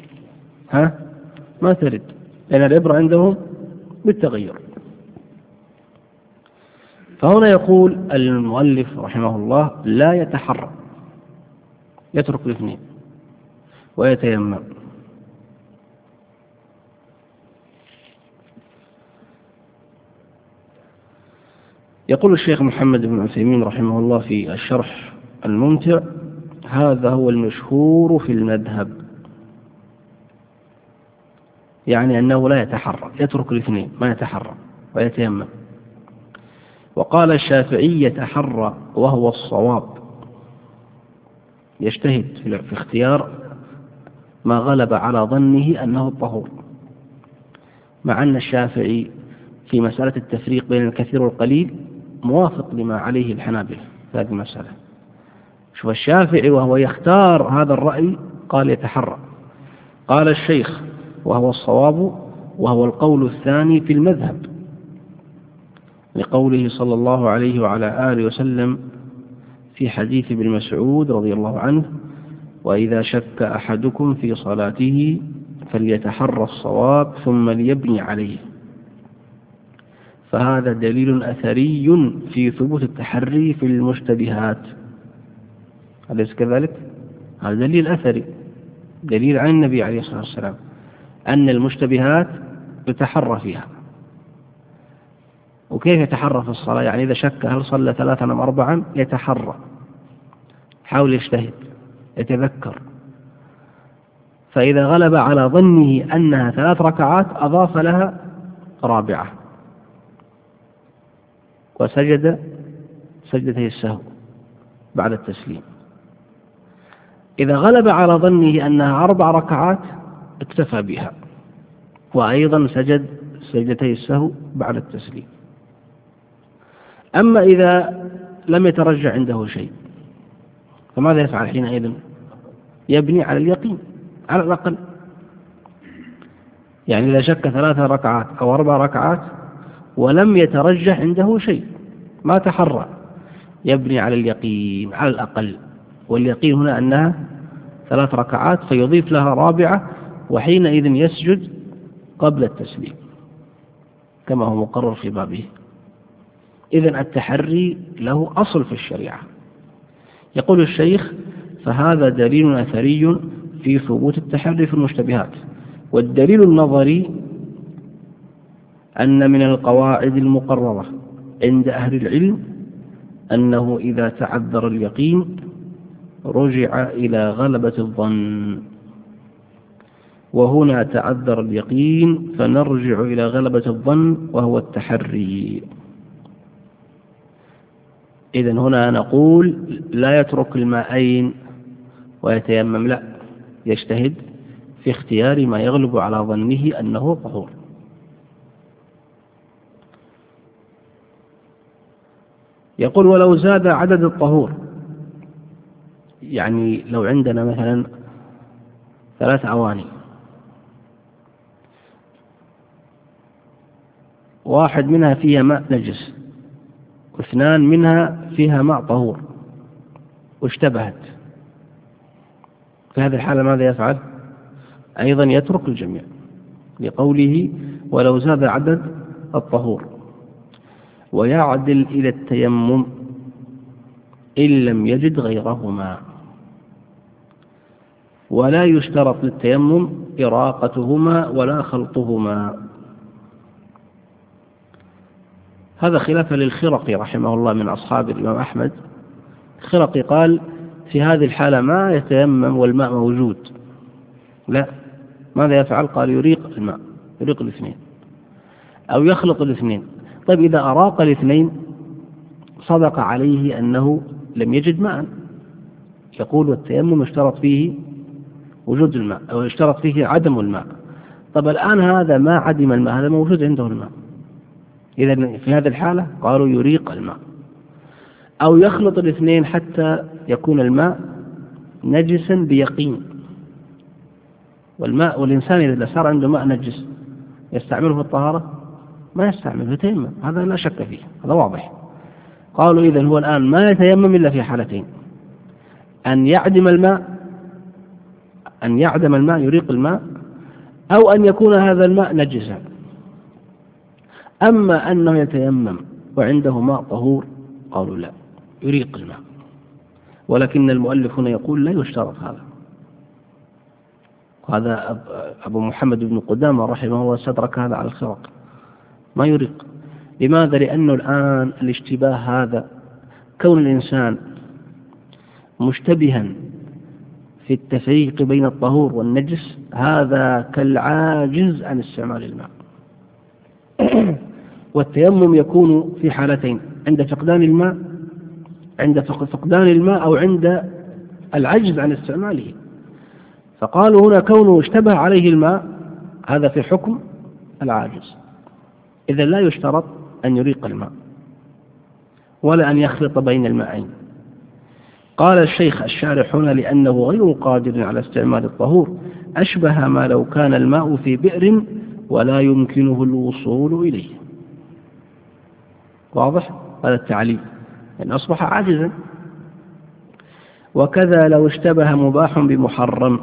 ما ترد، لأن العبرة عندهم بالتغير. فهنا يقول المؤلف رحمه الله: لا يتحرى، يترك الاثنين ويتيمم. يقول الشيخ محمد بن عثيمين رحمه الله في الشرح الممتع: هذا هو المشهور في المذهب، يعني أنه لا يتحرى، يترك الاثنين، ما يتحرى ويتيمم. وقال الشافعي: يتحرى وهو الصواب. يجتهد في اختيار ما غلب على ظنه أنه الطهور، مع أن الشافعي في مسألة التفريق بين الكثير والقليل موافق لما عليه الحنابلة في هذه المسألة. شوف الشافعي وهو يختار هذا الرأي قال يتحرى. قال الشيخ وهو الصواب وهو القول الثاني في المذهب، لقوله صلى الله عليه وعلى آله وسلم في حديث ابن مسعود رضي الله عنه: وإذا شك أحدكم في صلاته فليتحرى الصواب ثم ليبني عليه. فهذا دليل أثري في ثبوت التحري في المشتبهات، أليس كذلك؟ هذا دليل أثري، دليل عن النبي عليه الصلاة والسلام أن المشتبهات يتحرى فيها. وكيف يتحرى في الصلاة؟ يعني إذا شك هل صلى 3 أم 4 يتحرى، حاول يجتهد يتذكر، فإذا غلب على ظنه أنها 3 ركعات أضاف لها 4 وسجد سجدتي السهو بعد التسليم. إذا غلب على ظنه أنها 4 ركعات اكتفى بها وأيضا سجد سجدتي السهو بعد التسليم. أما إذا لم يترجع عنده شيء فماذا يفعل حينئذ؟ يبني على اليقين على الأقل. يعني إذا شك 3 ركعات أو 4 ركعات ولم يترجح عنده شيء ما تحرى، يبني على اليقين على الأقل، واليقين هنا أنها 3 ركعات فيضيف لها 4 وحينئذ يسجد قبل التسليم كما هو مقرر في بابه. إذن التحري له أصل في الشريعة. يقول الشيخ: فهذا دليل أثري في ثبوت التحري في المشتبهات. والدليل النظري أن من القواعد المقررة عند أهل العلم أنه إذا تعذر اليقين رجع إلى غلبة الظن، وهنا تعذر اليقين فنرجع إلى غلبة الظن وهو التحري. إذن هنا نقول لا يترك الماءين ويتيمم، لا، يجتهد في اختيار ما يغلب على ظنه أنه طهور. يقول: ولو زاد عدد الطهور، يعني لو عندنا مثلا 3 أواني، 1 منها فيها ماء نجس و2 منها فيها ماء طهور واشتبهت، في هذه الحالة ماذا يفعل؟ أيضا يترك الجميع، لقوله: ولو زاد عدد الطهور، ويعدل إلى التيمم إن لم يجد غيرهما، ولا يشترط للتيمم إراقتهما ولا خلطهما. هذا خلافا للخرقي رحمه الله من أصحاب الإمام أحمد. الخرقي قال في هذه الحالة ما يتيمم والماء موجود، لا، ماذا يفعل؟ قال يريق الماء، يريق الاثنين أو يخلط الاثنين. طيب إذا أراق الاثنين صدق عليه أنه لم يجد ماء، يقول: والتيمم اشترط فيه وجود الماء أو اشترط فيه عدم الماء. طب الآن هذا ما عدم الماء، هذا موجود عنده الماء، إذا في هذه الحالة قالوا يريق الماء أو يخلط الاثنين حتى يكون الماء نجسا بيقين. والإنسان إذا صار عنده ماء نجس يستعمله في الطهارة؟ ما يستعمله، يتيمم، هذا لا شك فيه، هذا واضح. قالوا إذن هو الآن ما يتيمم إلا في حالتين: أن يعدم الماء يريق الماء، أو أن يكون هذا الماء نجسا. أما أنه يتيمم وعنده ماء طهور قالوا لا، يريق الماء. ولكن المؤلف هنا يقول لا يشترط هذا. هذا أبو محمد بن قدامة رحمه الله استدرك هذا على الخرق، ما يريق. لماذا؟ لأنه الآن الاشتباه هذا، كون الإنسان مشتبها في التفريق بين الطهور والنجس، هذا كالعاجز عن استعمال الماء. والتيمم يكون في حالتين: عند فقدان الماء أو عند العجز عن استعماله. فقالوا هنا كونه اشتبه عليه الماء هذا في حكم العاجز، إذا لا يشترط أن يريق الماء ولا أن يخلط بين الماءين. قال الشيخ الشارح هنا لأنه غير قادر على استعمال الطهور أشبه ما لو كان الماء في بئر ولا يمكنه الوصول إليه. واضح؟ هذا التعليل أن أصبح عاجزا. وكذا لو اشتبه مباح بمحرم،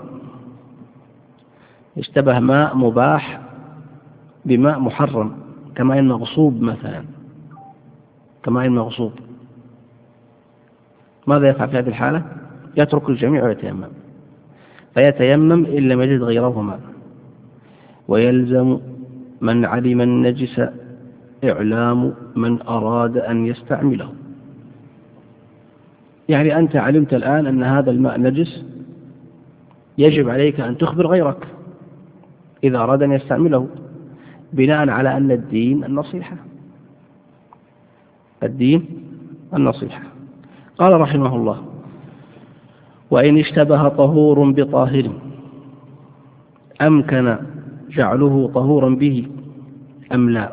اشتبه ماء مباح بماء محرم كماء المغصوب مثلا، كماء المغصوب، ماذا يفعل في هذه الحالة؟ يترك الجميع ويتيمم، فيتيمم إن لم يجد غيرهما. ويلزم من علم النجس إعلام من أراد أن يستعمله. يعني أنت علمت الآن أن هذا الماء نجس، يجب عليك أن تخبر غيرك إذا أراد أن يستعمله، بناء على أن الدين النصيحة، الدين النصيحة. قال رحمه الله: وإن اشتبه طهور بطاهر أمكن جعله طهورا به أم لا.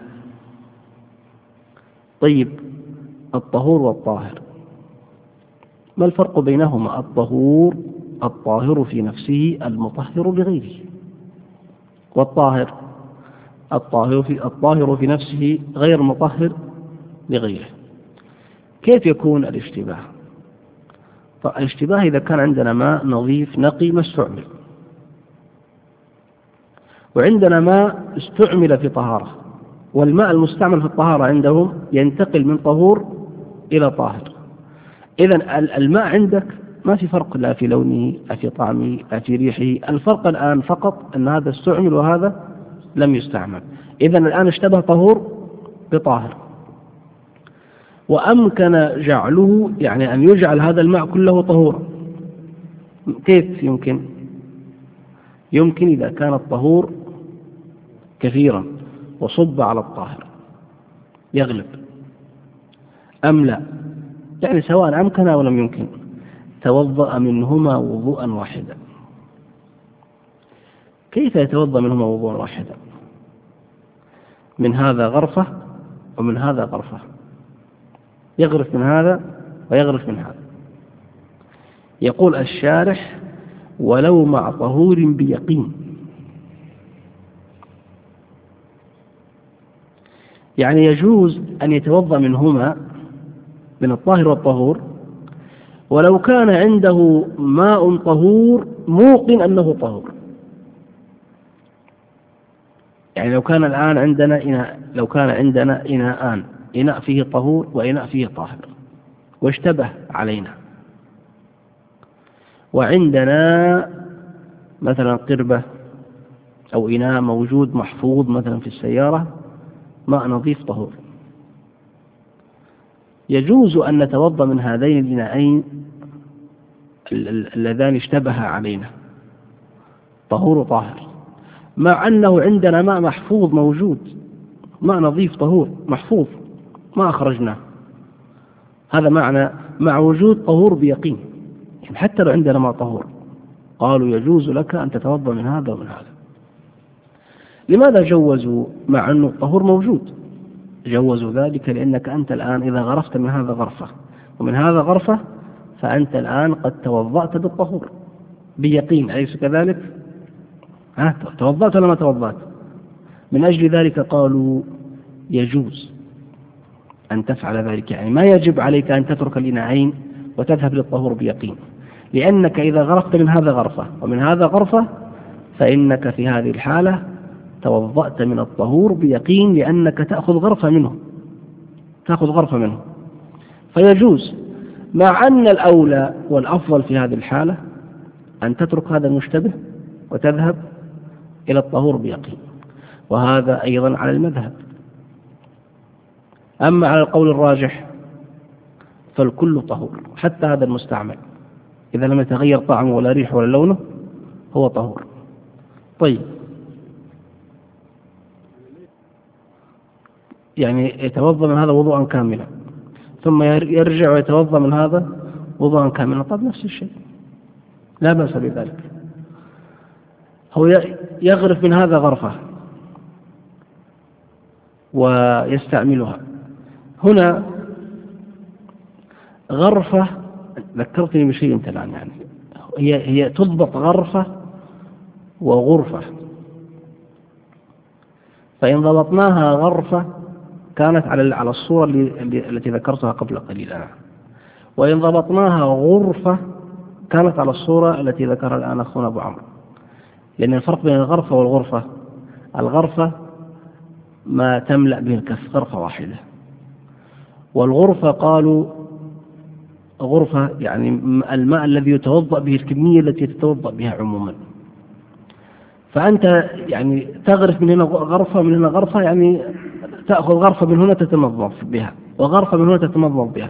طيب، الطهور والطاهر ما الفرق بينهما؟ الطهور الطاهر في نفسه المطهر لغيره، والطاهر الطاهر في نفسه غير مطهر لغيره. كيف يكون الاشتباه؟ الاشتباه إذا كان عندنا ماء نظيف نقي ما استعمل، وعندنا ماء استعمل في طهارة، والماء المستعمل في الطهارة عندهم ينتقل من طهور إلى طاهر. إذن الماء عندك ما في فرق لا في لونه لا في طعمه لا في ريحه، الفرق الآن فقط أن هذا استعمل وهذا لم يستعمل. إذن الآن اشتبه طهور بطاهر، وأمكن جعله يعني أن يجعل هذا الماء كله طهورا. كيف يمكن؟ يمكن إذا كان الطهور كثيرا وصب على الطاهر يغلب، أم لا؟ يعني سواء أمكن أو لم يمكن توضأ منهما وضوءا واحدا. كيف يتوضأ منهما وضوءا واحدا؟ من هذا غرفة ومن هذا غرفة، يغرف من هذا ويغرف من هذا. يقول الشارح: ولو مع طهور بيقين. يعني يجوز أن يتوضأ منهما من الطاهر والطهور ولو كان عنده ماء طهور موقن أنه طهور. يعني لو كان الآن عندنا إناء، لو كان عندنا إناءان، إناء فيه طهور وإناء فيه طاهر، واشتبه علينا، وعندنا مثلا قربة أو إناء موجود محفوظ مثلا في السيارة ماء نظيف طهور، يجوز أن نتوضأ من هذين الإناءين اللذان اشتبه علينا طهور وطاهر، مع أنه عندنا ماء محفوظ موجود، ماء نظيف طهور محفوظ ما أخرجناه. هذا معنى مع وجود طهور بيقين، يعني حتى لو عندنا ماء طهور قالوا يجوز لك أن تتوضأ من هذا ومن هذا. لماذا جوزوا مع أنه الطهور موجود؟ جوزوا ذلك لأنك أنت الآن إذا غرفت من هذا غرفة ومن هذا غرفة فأنت الآن قد توضأت بالطهور بيقين، أليس كذلك؟ توضأت ولا ما توضأت؟ من أجل ذلك قالوا يجوز أن تفعل ذلك، يعني ما يجب عليك أن تترك الإناءين وتذهب للطهور بيقين، لأنك إذا غرفت من هذا غرفة ومن هذا غرفة فإنك في هذه الحالة توضأت من الطهور بيقين، لأنك تأخذ غرفة منه، فيجوز، مع أن الأولى والأفضل في هذه الحالة أن تترك هذا المشتبه وتذهب إلى الطهور بيقين، وهذا أيضا على المذهب. أما على القول الراجح فالكل طهور، حتى هذا المستعمل إذا لم يتغير طعمه ولا ريحه ولا لونه هو طهور. طيب، يعني يتوضأ من هذا وضوءا كاملا ثم يرجع ويتوضأ من هذا وضوءا كاملا، طب نفس الشيء لا بأس بذلك. هو يغرف من هذا غرفة ويستعملها. هنا غرفة، ذكرتني بشيء أنت الآن، يعني هي تضبط غرفة وغرفة، فإن ضبطناها غرفة كانت على الصورة التي ذكرتها قبل قليل أنا، وإن ضبطناها غرفة كانت على الصورة التي ذكرها الآن أخونا أبو عمرو. لأن الفرق بين الغرفة والغرفة، الغرفة ما تملأ به الكف، غرفة واحدة، والغرفة قالوا غرفة يعني الماء الذي يتوضأ به، الكمية التي تتوضأ بها عموما. فأنت يعني تغرف من هنا غرفة من هنا غرفة، يعني تأخذ غرفة من هنا تتمضمض بها وغرفة من هنا تتمضمض بها.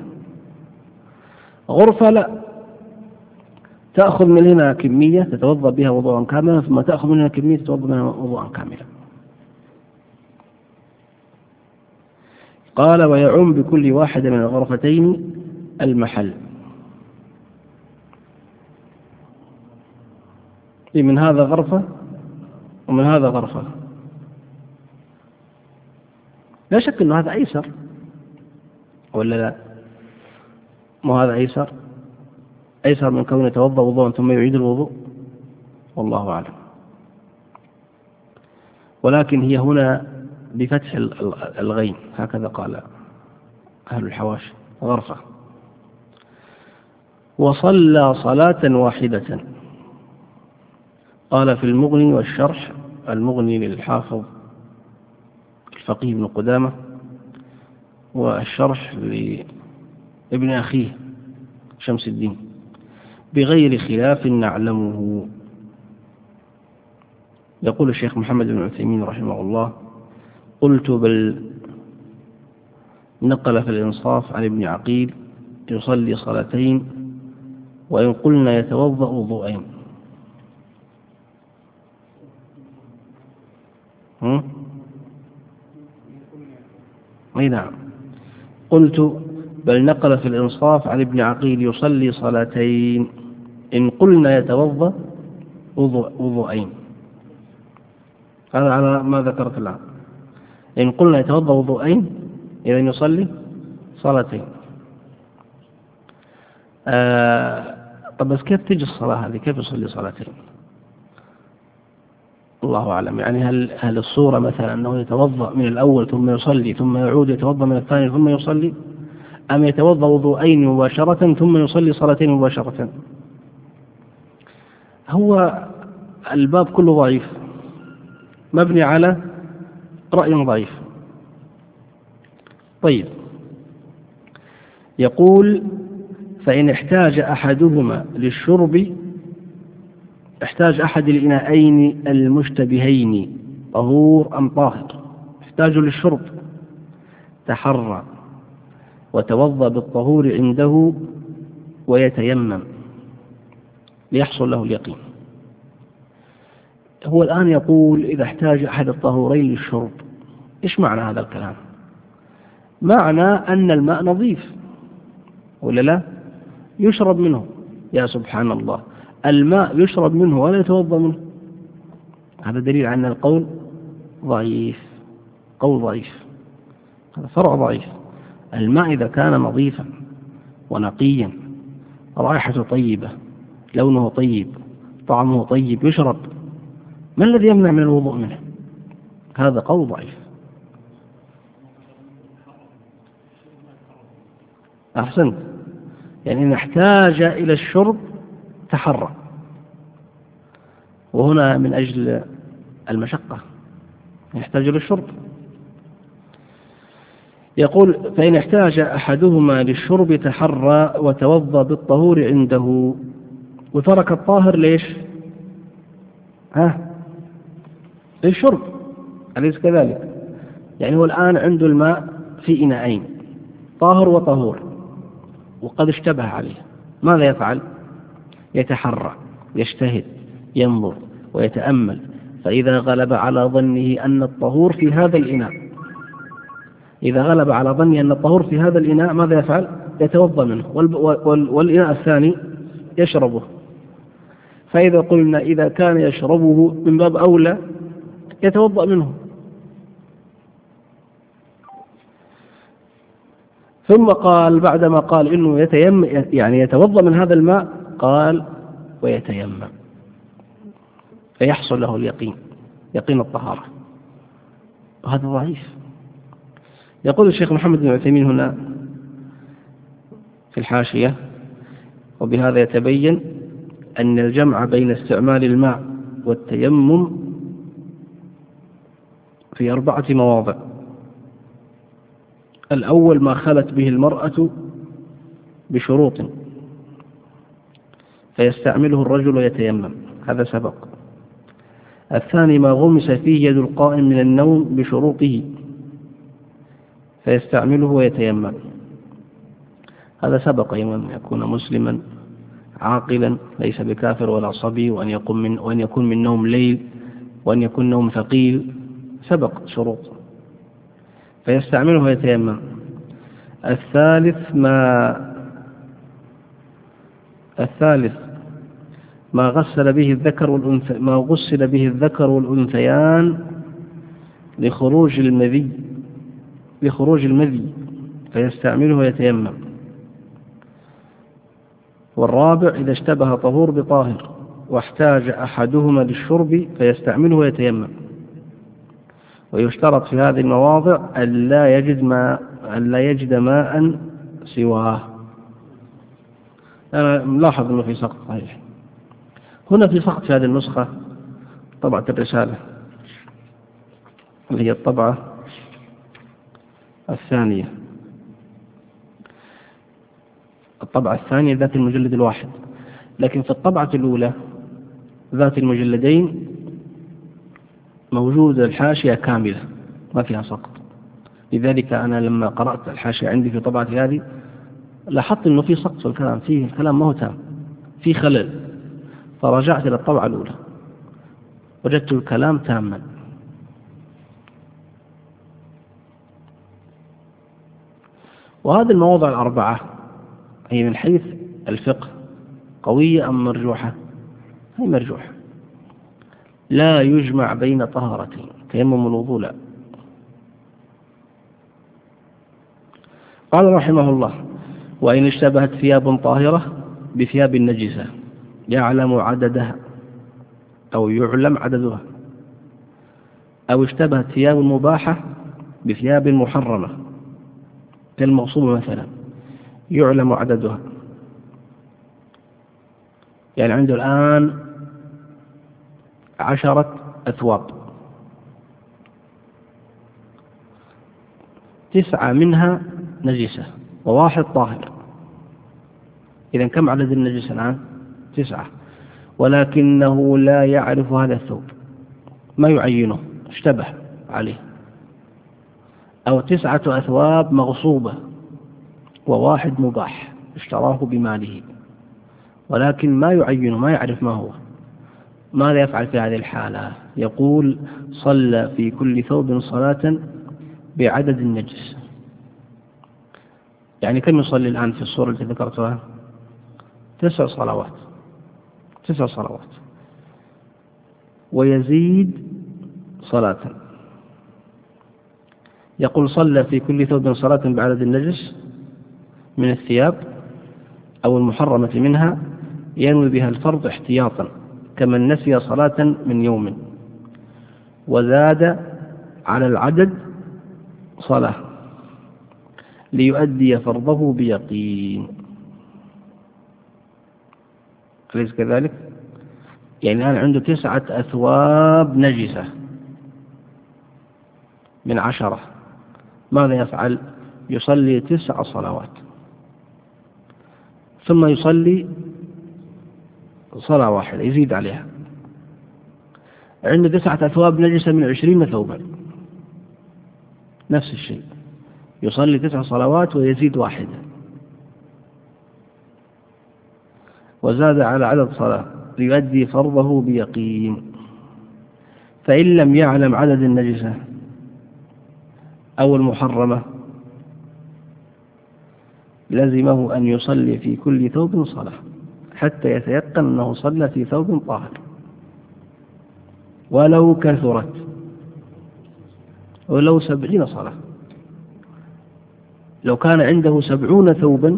غرفة لا، تأخذ من هنا كمية تتوضأ بها وضوءا كاملا، ثم تأخذ من هنا كمية تتوضأ بها وضوءا كاملا. قال ويعم بكل واحدة من الغرفتين المحل. من هذا غرفة ومن هذا غرفة. لا شك أنه هذا أيسر ولا لا؟ ما هذا أيسر من كونه يتوضأ وضوءا ثم يعيد الوضوء، والله أعلم. ولكن هي هنا بفتح الغين، هكذا قال أهل الحواشي، غرفة. وصلى صلاة واحدة. قال في المغني والشرح، المغني للحافظ الفقيه بن قدامة، والشرح لابن أخيه شمس الدين، بغير خلاف نعلمه. يقول الشيخ محمد بن عثيمين رحمه الله: قلت بل نقل في الإنصاف عن ابن عقيل يصلي صلاتين، وإن قلنا يتوضأ وضوءين. أي نعم. قلت بل نقل في الإنصاف عن ابن عقيل يصلي صلاتين، إن قلنا يتوضأ وضوءين. هذا على ما ذكرت الآن. إن قلنا يتوضأ وضوءين إذا يصلي صلاتين. طب بس كيف تجي الصلاة هذه؟ كيف يصلي صلاتين؟ الله أعلم. يعني هل الصورة مثلا أنه يتوضأ من الأول ثم يصلي ثم يعود يتوضأ من الثاني ثم يصلي، أم يتوضأ وضوءين مباشرة ثم يصلي صلاتين مباشرة؟ هو الباب كله ضعيف، مبني على رأي ضعيف. طيب، يقول فإن احتاج أحدهما للشرب، احتاج أحد الإناءين المشتبهين طهور أم طاهر، احتاج للشرب، تحرى وتوضأ بالطهور عنده ويتيمم ليحصل له اليقين. هو الآن يقول إذا احتاج أحد الطهورين للشرب، إيش معنى هذا الكلام؟ معنى أن الماء نظيف ولا لا؟ يشرب منه. يا سبحان الله، الماء يشرب منه ولا يتوضأ منه. هذا دليل على أن القول ضعيف، قول ضعيف، هذا فرع ضعيف. الماء إذا كان نظيفا ونقيا، رائحته طيبة، لونه طيب، طعمه طيب، يشرب، ما الذي يمنع من الوضوء منه؟ هذا قول ضعيف. أحسنت. يعني إن احتاج إلى الشرب تحرى، وهنا من أجل المشقة يحتاج إلى الشرب. يقول فإن احتاج أحدهما للشرب تحرى وتوضأ بالطهور عنده، وترك الطاهر ليش؟ للشرب، أليس كذلك؟ يعني هو الآن عنده الماء في إناءين، طاهر وطهور، وقد اشتبه عليه، ماذا يفعل؟ يتحرى، يجتهد، ينظر ويتأمل، فإذا غلب على ظنه أن الطهور في هذا الإناء، إذا غلب على ظنه أن الطهور في هذا الإناء، ماذا يفعل؟ يتوضأ منه، والإناء الثاني يشربه. فإذا قلنا إذا كان يشربه من باب أولى يتوضأ منه. ثم قال بعدما قال إنه يعني يتوضأ من هذا الماء، قال ويتيمم، فيحصل له اليقين، يقين الطهارة، وهذا ضعيف. يقول الشيخ محمد بن عثيمين هنا في الحاشية: وبهذا يتبين أن الجمع بين استعمال الماء والتيمم في 4 مواضع. الأول ما خلت به المرأة بشروط فيستعمله الرجل ويتيمم، هذا سبق. الثاني ما غمس فيه يد القائم من النوم بشروطه فيستعمله ويتيمم، هذا سبق أيضا، يكون مسلما عاقلا ليس بكافر ولا صبي، وأن يكون من نوم ليل، وأن يكون نوم ثقيل، سبق شروط، فيستعمله ويتيمم. الثالث ما غسل به الذكر والأنثيان لخروج المذي فيستعمله ويتيمم. والرابع إذا اشتبه طهور بطاهر واحتاج أحدهما للشرب فيستعمله ويتيمم. ويشترط في هذه المواضع ألا يجد ماء سواه. أنا ملاحظ أنه في سقط صحيح هنا، في سقط في هذه النسخة طبعة الرسالة اللي هي الطبعة الثانية، ذات المجلد الواحد، لكن في الطبعة الأولى ذات المجلدين موجودة الحاشية كاملة ما فيها سقط. لذلك أنا لما قرأت الحاشية عندي في طبعة هذه لاحظت أنه في سقط في الكلام، فيه الكلام ما هو تام، في خلل، فرجعت إلى الطبعة الأولى وجدت الكلام تاما. وهذه المواضع 4 هي من حيث الفقه قوية أم مرجوحة؟ هي مرجوحة، لا يجمع بين طهارتين، تيمم الوضوء لا. قال رحمه الله: وإن اشتبهت ثياب طاهرة بثياب نجسة يعلم عددها أو يعلم عددها، أو اشتبهت ثياب مباحة بثياب محرمة كالمغصوب مثلا يعلم عددها، يعني عنده الآن 10 أثواب، 9 منها نجسة و1 طاهر، إذن كم عدد النجسة الآن؟ 9، ولكنه لا يعرف هذا الثوب، ما يعينه، اشتبه عليه. أو 9 أثواب مغصوبة و1 مباح اشتراه بماله، ولكن ما يعينه، ما يعرف ما هو. ماذا يفعل في هذه الحالة؟ يقول: صلى في كل ثوب صلاة بعدد النجس. يعني كم يصلي الآن في الصورة التي ذكرتها؟ 9 صلوات، 9 صلوات، ويزيد صلاة. يقول: صلى في كل ثوب صلاة بعدد النجس من الثياب أو المحرمة منها، ينوي بها الفرض احتياطا كمن نسي صلاة من يوم، وزاد على العدد صلاة ليؤدي فرضه بيقين. أليس كذلك؟ يعني الآن عنده 9 أثواب نجسة من 10، ماذا يفعل؟ يصلي 9 صلوات، ثم يصلي صلاة واحدة يزيد عليها. عنده 9 أثواب نجسة من 20 ثوبا، نفس الشيء، يصلي 9 صلوات ويزيد 1، وزاد على عدد صلاة ليؤدي فرضه بيقين. فإن لم يعلم عدد النجسة أو المحرمة لزمه أن يصلي في كل ثوب صلاة حتى يتيقن أنه صلى في ثوب طاهر ولو كثرت، ولو 70 صلاة. لو كان عنده 70 ثوبا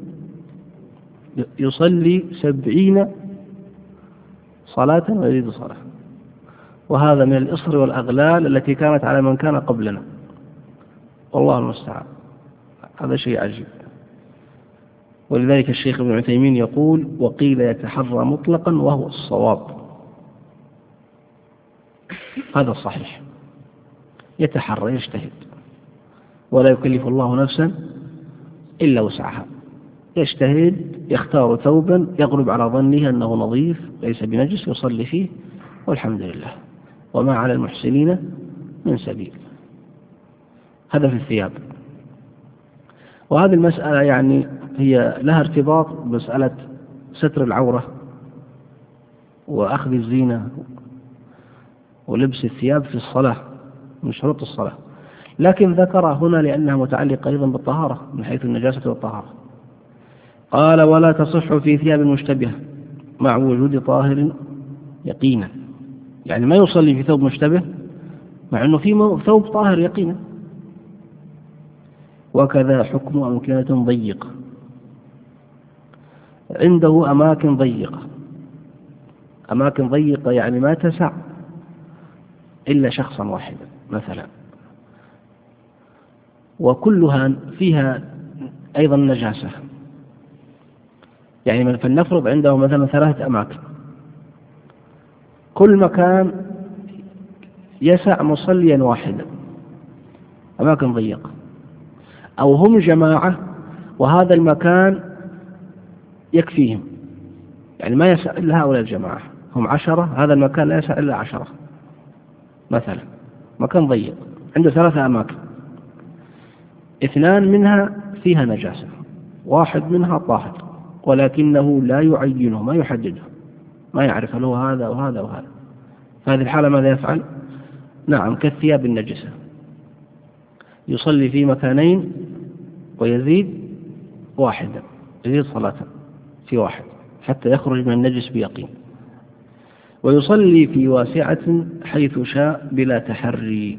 يصلي 70 صلاة ويزيد صلاة. وهذا من الإصر والأغلال التي كانت على من كان قبلنا، والله المستعان. هذا شيء عجيب. ولذلك الشيخ ابن عثيمين يقول: وقيل يتحرى مطلقا وهو الصواب. هذا الصحيح، يتحرى، يجتهد، ولا يكلف الله نفسا إلا وسعها. يجتهد، يختار ثوبا يغلب على ظنه أنه نظيف ليس بنجس، يصلي فيه، والحمد لله، وما على المحسنين من سبيل. هذا في الثياب. وهذه المسألة يعني هي لها ارتباط بمسألة ستر العورة وأخذ الزينة ولبس الثياب في الصلاة، من شروط الصلاة، لكن ذكر هنا لأنها متعلقة أيضا بالطهارة من حيث النجاسة والطهارة. قال: ولا تصح في ثياب مشتبهة مع وجود طاهر يقينا. يعني ما يصلي في ثوب مشتبه مع أنه في ثوب طاهر يقينا. وكذا حكم أمكنة ضيقة، عنده أماكن ضيقة. أماكن ضيقة يعني ما تسع إلا شخصا واحدا مثلا، وكلها فيها أيضا نجاسة. يعني فلنفرض عنده مثلا 3 أماكن، كل مكان يسع مصليا واحدا، أماكن ضيقة. أو هم جماعة وهذا المكان يكفيهم، يعني ما يسع إلا هؤلاء الجماعة، هم 10، هذا المكان لا يسع إلا 10 مثلا، مكان ضيق عنده 3 أماكن، 2 منها فيها نجاسة، 1 منها طاهر، ولكنه لا يعينه، ما يحدده، ما يعرف هل هو هذا وهذا وهذا. فهذه الحالة ماذا يفعل؟ نعم، كالثياب النجسة، يصلي في مكانين ويزيد واحدا، يزيد صلاة في واحد حتى يخرج من النجس بيقين. ويصلي في واسعة حيث شاء بلا تحري،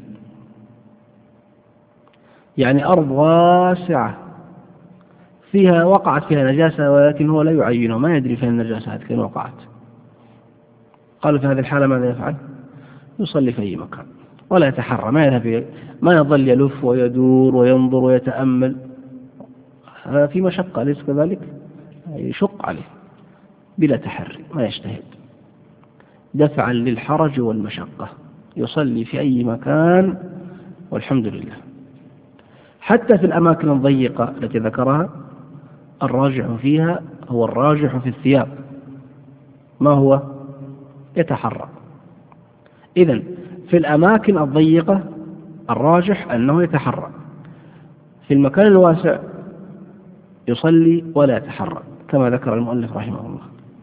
يعني أرض واسعة وقعت فيها نجاسة ولكن هو لا يعينه، ما يدري فين النجاسة هذه كيف وقعت. قال: في هذه الحالة ماذا يفعل؟ يصلي في أي مكان ولا يتحرى، ما يظل يلف ويدور وينظر ويتأمل، هذا في مشقة، أليس كذلك؟ يشق عليه، بلا تحري، ما يجتهد، دفعا للحرج والمشقة، يصلي في أي مكان والحمد لله. حتى في الأماكن الضيقة التي ذكرها، الراجح فيها هو الراجح في الثياب، ما هو؟ يتحرى. إذن في الأماكن الضيقة الراجح أنه يتحرى، في المكان الواسع يصلي ولا يتحرى، كما ذكر المؤلف رحمه الله.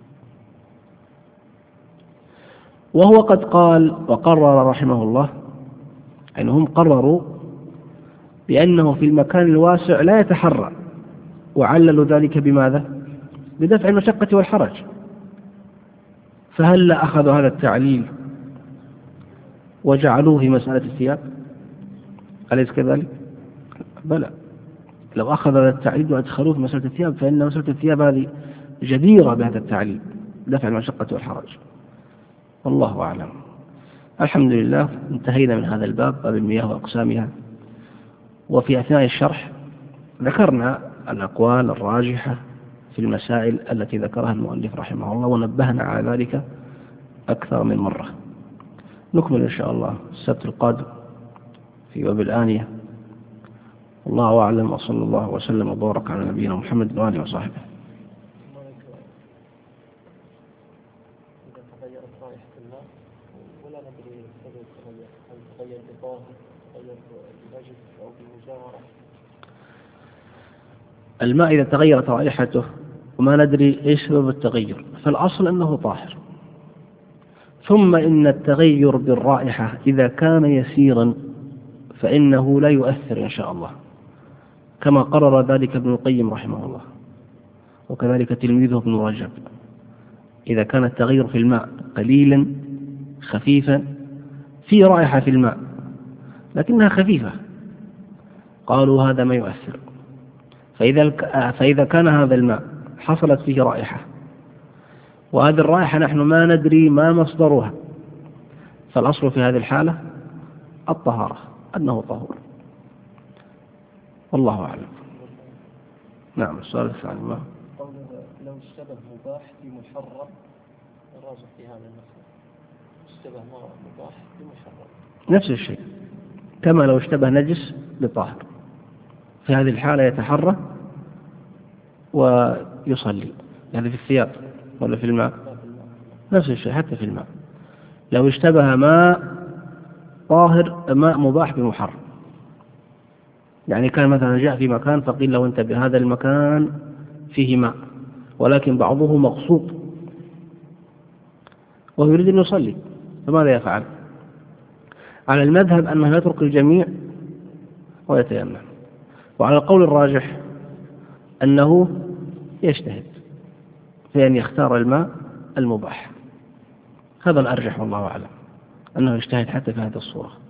وهو قد قال وقرر رحمه الله، أنهم قرروا بأنه في المكان الواسع لا يتحرى، وعللوا ذلك بماذا؟ بدفع المشقة والحرج. فهل أخذوا هذا التعليل وجعلوه في مسألة الثياب؟ أليس كذلك؟ بلى، لو أخذ هذا التعليل وأدخلوه في مسألة الثياب فإن مسألة الثياب هذه جديرة بهذا التعليل، دفع المشقة والحرج. والله أعلم. الحمد لله، انتهينا من هذا الباب، باب المياه وأقسامها. وفي أثناء الشرح ذكرنا الأقوال الراجحة في المسائل التي ذكرها المؤلف رحمه الله، ونبهنا على ذلك أكثر من مرة. نكمل إن شاء الله السبت القادم في باب الآنية. والله أعلم، وصلى الله وسلم وبارك على نبينا محمد وآله وصحبه. الماء إذا تغيرت رائحته وما ندري إيش سبب التغير، فالأصل أنه طاهر. ثم إن التغير بالرائحة إذا كان يسيرا فإنه لا يؤثر إن شاء الله، كما قرر ذلك ابن القيم رحمه الله، وكذلك تلميذه ابن رجب. إذا كان التغير في الماء قليلا خفيفا، في رائحة في الماء لكنها خفيفة، قالوا هذا ما يؤثر. فإذا كان هذا الماء حصلت فيه رائحة، وهذه الرائحة نحن ما ندري ما مصدرها، فالأصل في هذه الحالة الطهارة، أنه طهور، والله أعلم. نعم. السؤال الثاني ما قوله لو اشتبه مباح بمحرم، الراجح في هذا المسألة اشتبه مباح بمحرم نفس الشيء، كما لو اشتبه نجس بطاهر، في هذه الحالة يتحرى ويصلي. يعني في الثياب ولا في الماء؟ نفس الشيء حتى في الماء. لو اشتبه ماء طاهر ماء مباح بمحرم، يعني كان مثلا جاء في مكان فقيل له أنت بهذا المكان فيه ماء ولكن بعضه مقصود وهو يريد أن يصلي، فماذا يفعل؟ على المذهب أنه يترك الجميع ويتيمم، وعلى القول الراجح أنه يجتهد في أن يختار الماء المباح. هذا الأرجح والله أعلم، أنه يجتهد حتى في هذه الصورة.